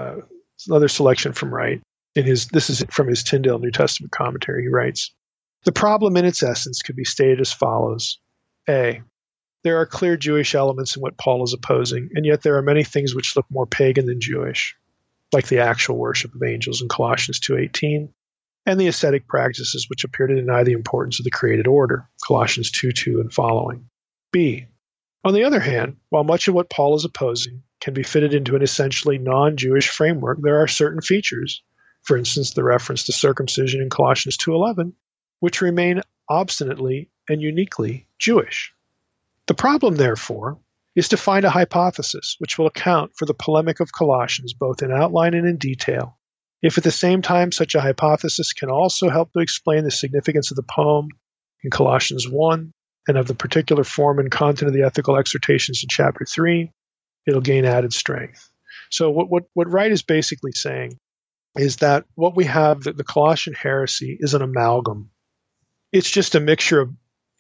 C: selection from Wright. This is from his Tyndale New Testament commentary. He writes, "The problem in its essence could be stated as follows. A, there are clear Jewish elements in what Paul is opposing, and yet there are many things which look more pagan than Jewish, like the actual worship of angels in Colossians 2:18, and the ascetic practices which appear to deny the importance of the created order, Colossians 2:2 and following. B, on the other hand, while much of what Paul is opposing can be fitted into an essentially non-Jewish framework, there are certain features, for instance, the reference to circumcision in Colossians 2:11, which remain obstinately and uniquely Jewish. The problem, therefore, is to find a hypothesis which will account for the polemic of Colossians both in outline and in detail, if at the same time such a hypothesis can also help to explain the significance of the poem in Colossians 1 and of the particular form and content of the ethical exhortations in chapter 3, it'll gain added strength. So what Wright is basically saying is that what we have, the Colossian heresy, is an amalgam. It's just a mixture of,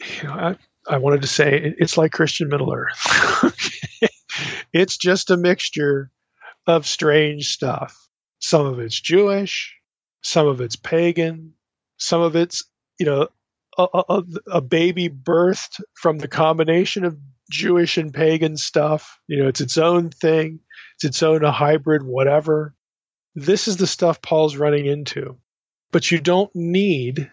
C: I wanted to say, it's like Christian Middle-earth. It's just a mixture of strange stuff. Some of it's Jewish, some of it's pagan, some of it's, a baby birthed from the combination of Jewish and pagan stuff. It's its own thing. It's its own hybrid, whatever. This is the stuff Paul's running into. But you don't need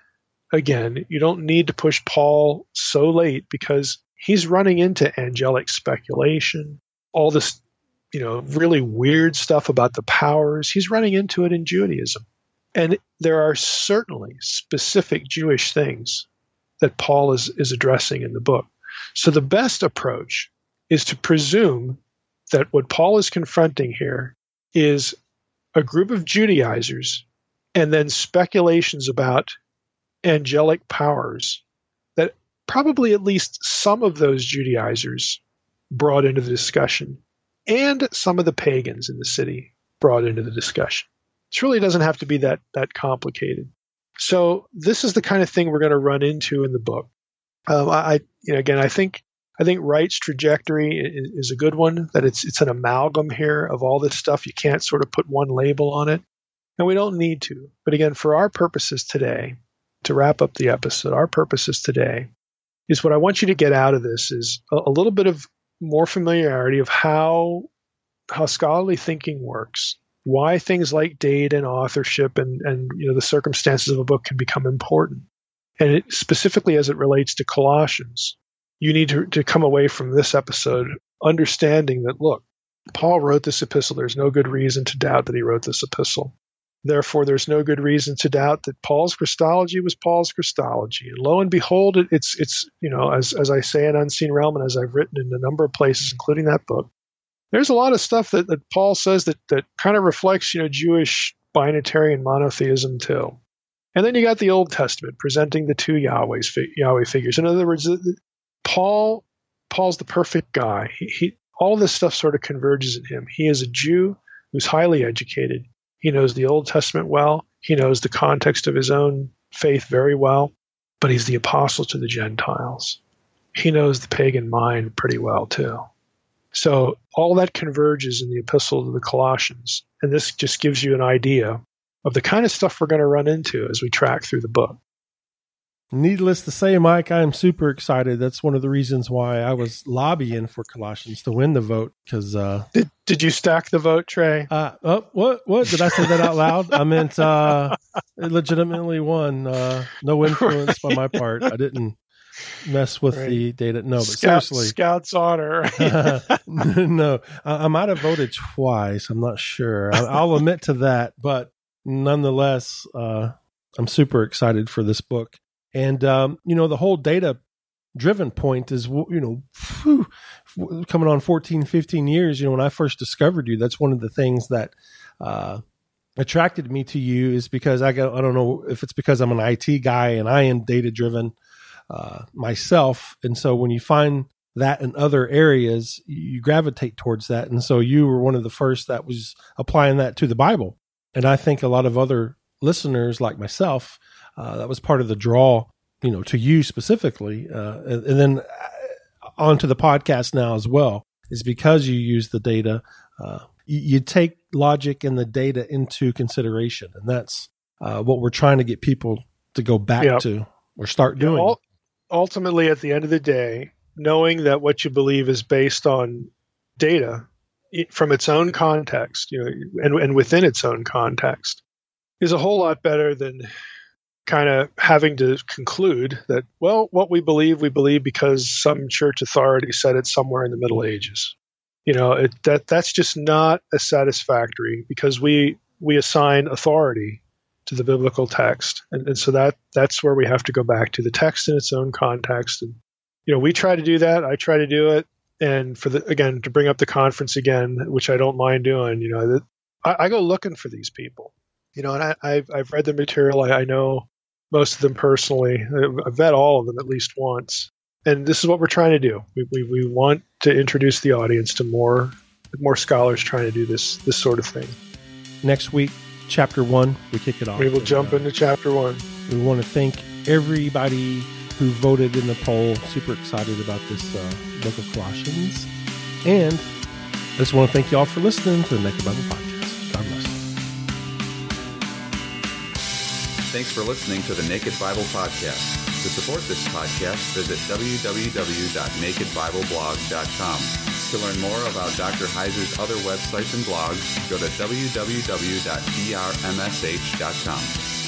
C: to push Paul so late, because he's running into angelic speculation, all this, really weird stuff about the powers. He's running into it in Judaism. And there are certainly specific Jewish things that Paul is addressing in the book. So the best approach is to presume that what Paul is confronting here is a group of Judaizers and then speculations about angelic powers that probably at least some of those Judaizers brought into the discussion, and some of the pagans in the city brought into the discussion. It really doesn't have to be that complicated. So this is the kind of thing we're going to run into in the book. I think Wright's trajectory is a good one, that it's an amalgam here of all this stuff. You can't sort of put one label on it, and we don't need to. But again, for our purposes today, to wrap up the episode, our purposes today is what I want you to get out of this is a little bit of more familiarity of how scholarly thinking works, why things like date and authorship and the circumstances of a book can become important. And specifically as it relates to Colossians, you need to come away from this episode understanding that, look, Paul wrote this epistle. There's no good reason to doubt that he wrote this epistle. Therefore, there's no good reason to doubt that Paul's Christology was Paul's Christology. And lo and behold, it's as I say in Unseen Realm, and as I've written in a number of places, including that book, there's a lot of stuff that Paul says that kind of reflects, Jewish binitarian monotheism too. And then you got the Old Testament presenting the two Yahweh figures. In other words, Paul's the perfect guy. All of this stuff sort of converges in him. He is a Jew who's highly educated. He knows the Old Testament well. He knows the context of his own faith very well, but he's the apostle to the Gentiles. He knows the pagan mind pretty well too. So all that converges in the epistle to the Colossians, and this just gives you an idea of the kind of stuff we're going to run into as we track through the book.
B: Needless to say, Mike, I am super excited. That's one of the reasons why I was lobbying for Colossians to win the vote. Because
C: did you stack the vote, Trey?
B: What did I say that out loud? I meant it legitimately won. No influence by my part. I didn't mess with the data. No, but seriously,
C: Scout's honor.
B: No, I might have voted twice. I'm not sure. I'll admit to that, but nonetheless, I'm super excited for this book. And, the whole data-driven point is, coming on 14, 15 years, when I first discovered you, that's one of the things that attracted me to you is because I don't know if it's because I'm an IT guy and I am data-driven myself. And so when you find that in other areas, you gravitate towards that. And so you were one of the first that was applying that to the Bible. And I think a lot of other listeners like myself, that was part of the draw, to you specifically, and then onto the podcast now as well, is because you use the data. You take logic and the data into consideration, and that's what we're trying to get people to go back to or start doing.
C: Ultimately, at the end of the day, knowing that what you believe is based on data from its own context, and within its own context, is a whole lot better than kind of having to conclude that, well, what we believe because some church authority said it somewhere in the Middle Ages. That's just not a satisfactory, because we assign authority to the biblical text. And so that's where we have to go back to the text in its own context. And, we try to do that. I try to do it. And to bring up the conference again, which I don't mind doing, I go looking for these people. And I've read the material. I know most of them personally. I've met all of them at least once. And this is what we're trying to do. We want to introduce the audience to more scholars trying to do this sort of thing.
B: Next week, Chapter 1, we kick it off.
C: We will jump into Chapter 1.
B: We want to thank everybody who voted in the poll. Super excited about this book of Colossians. And I just want to thank you all for listening to the Naked Bible Podcast. God bless.
D: Thanks for listening to the Naked Bible Podcast. To support this podcast, visit www.nakedbibleblog.com. To learn more about Dr. Heiser's other websites and blogs, go to www.drmsh.com.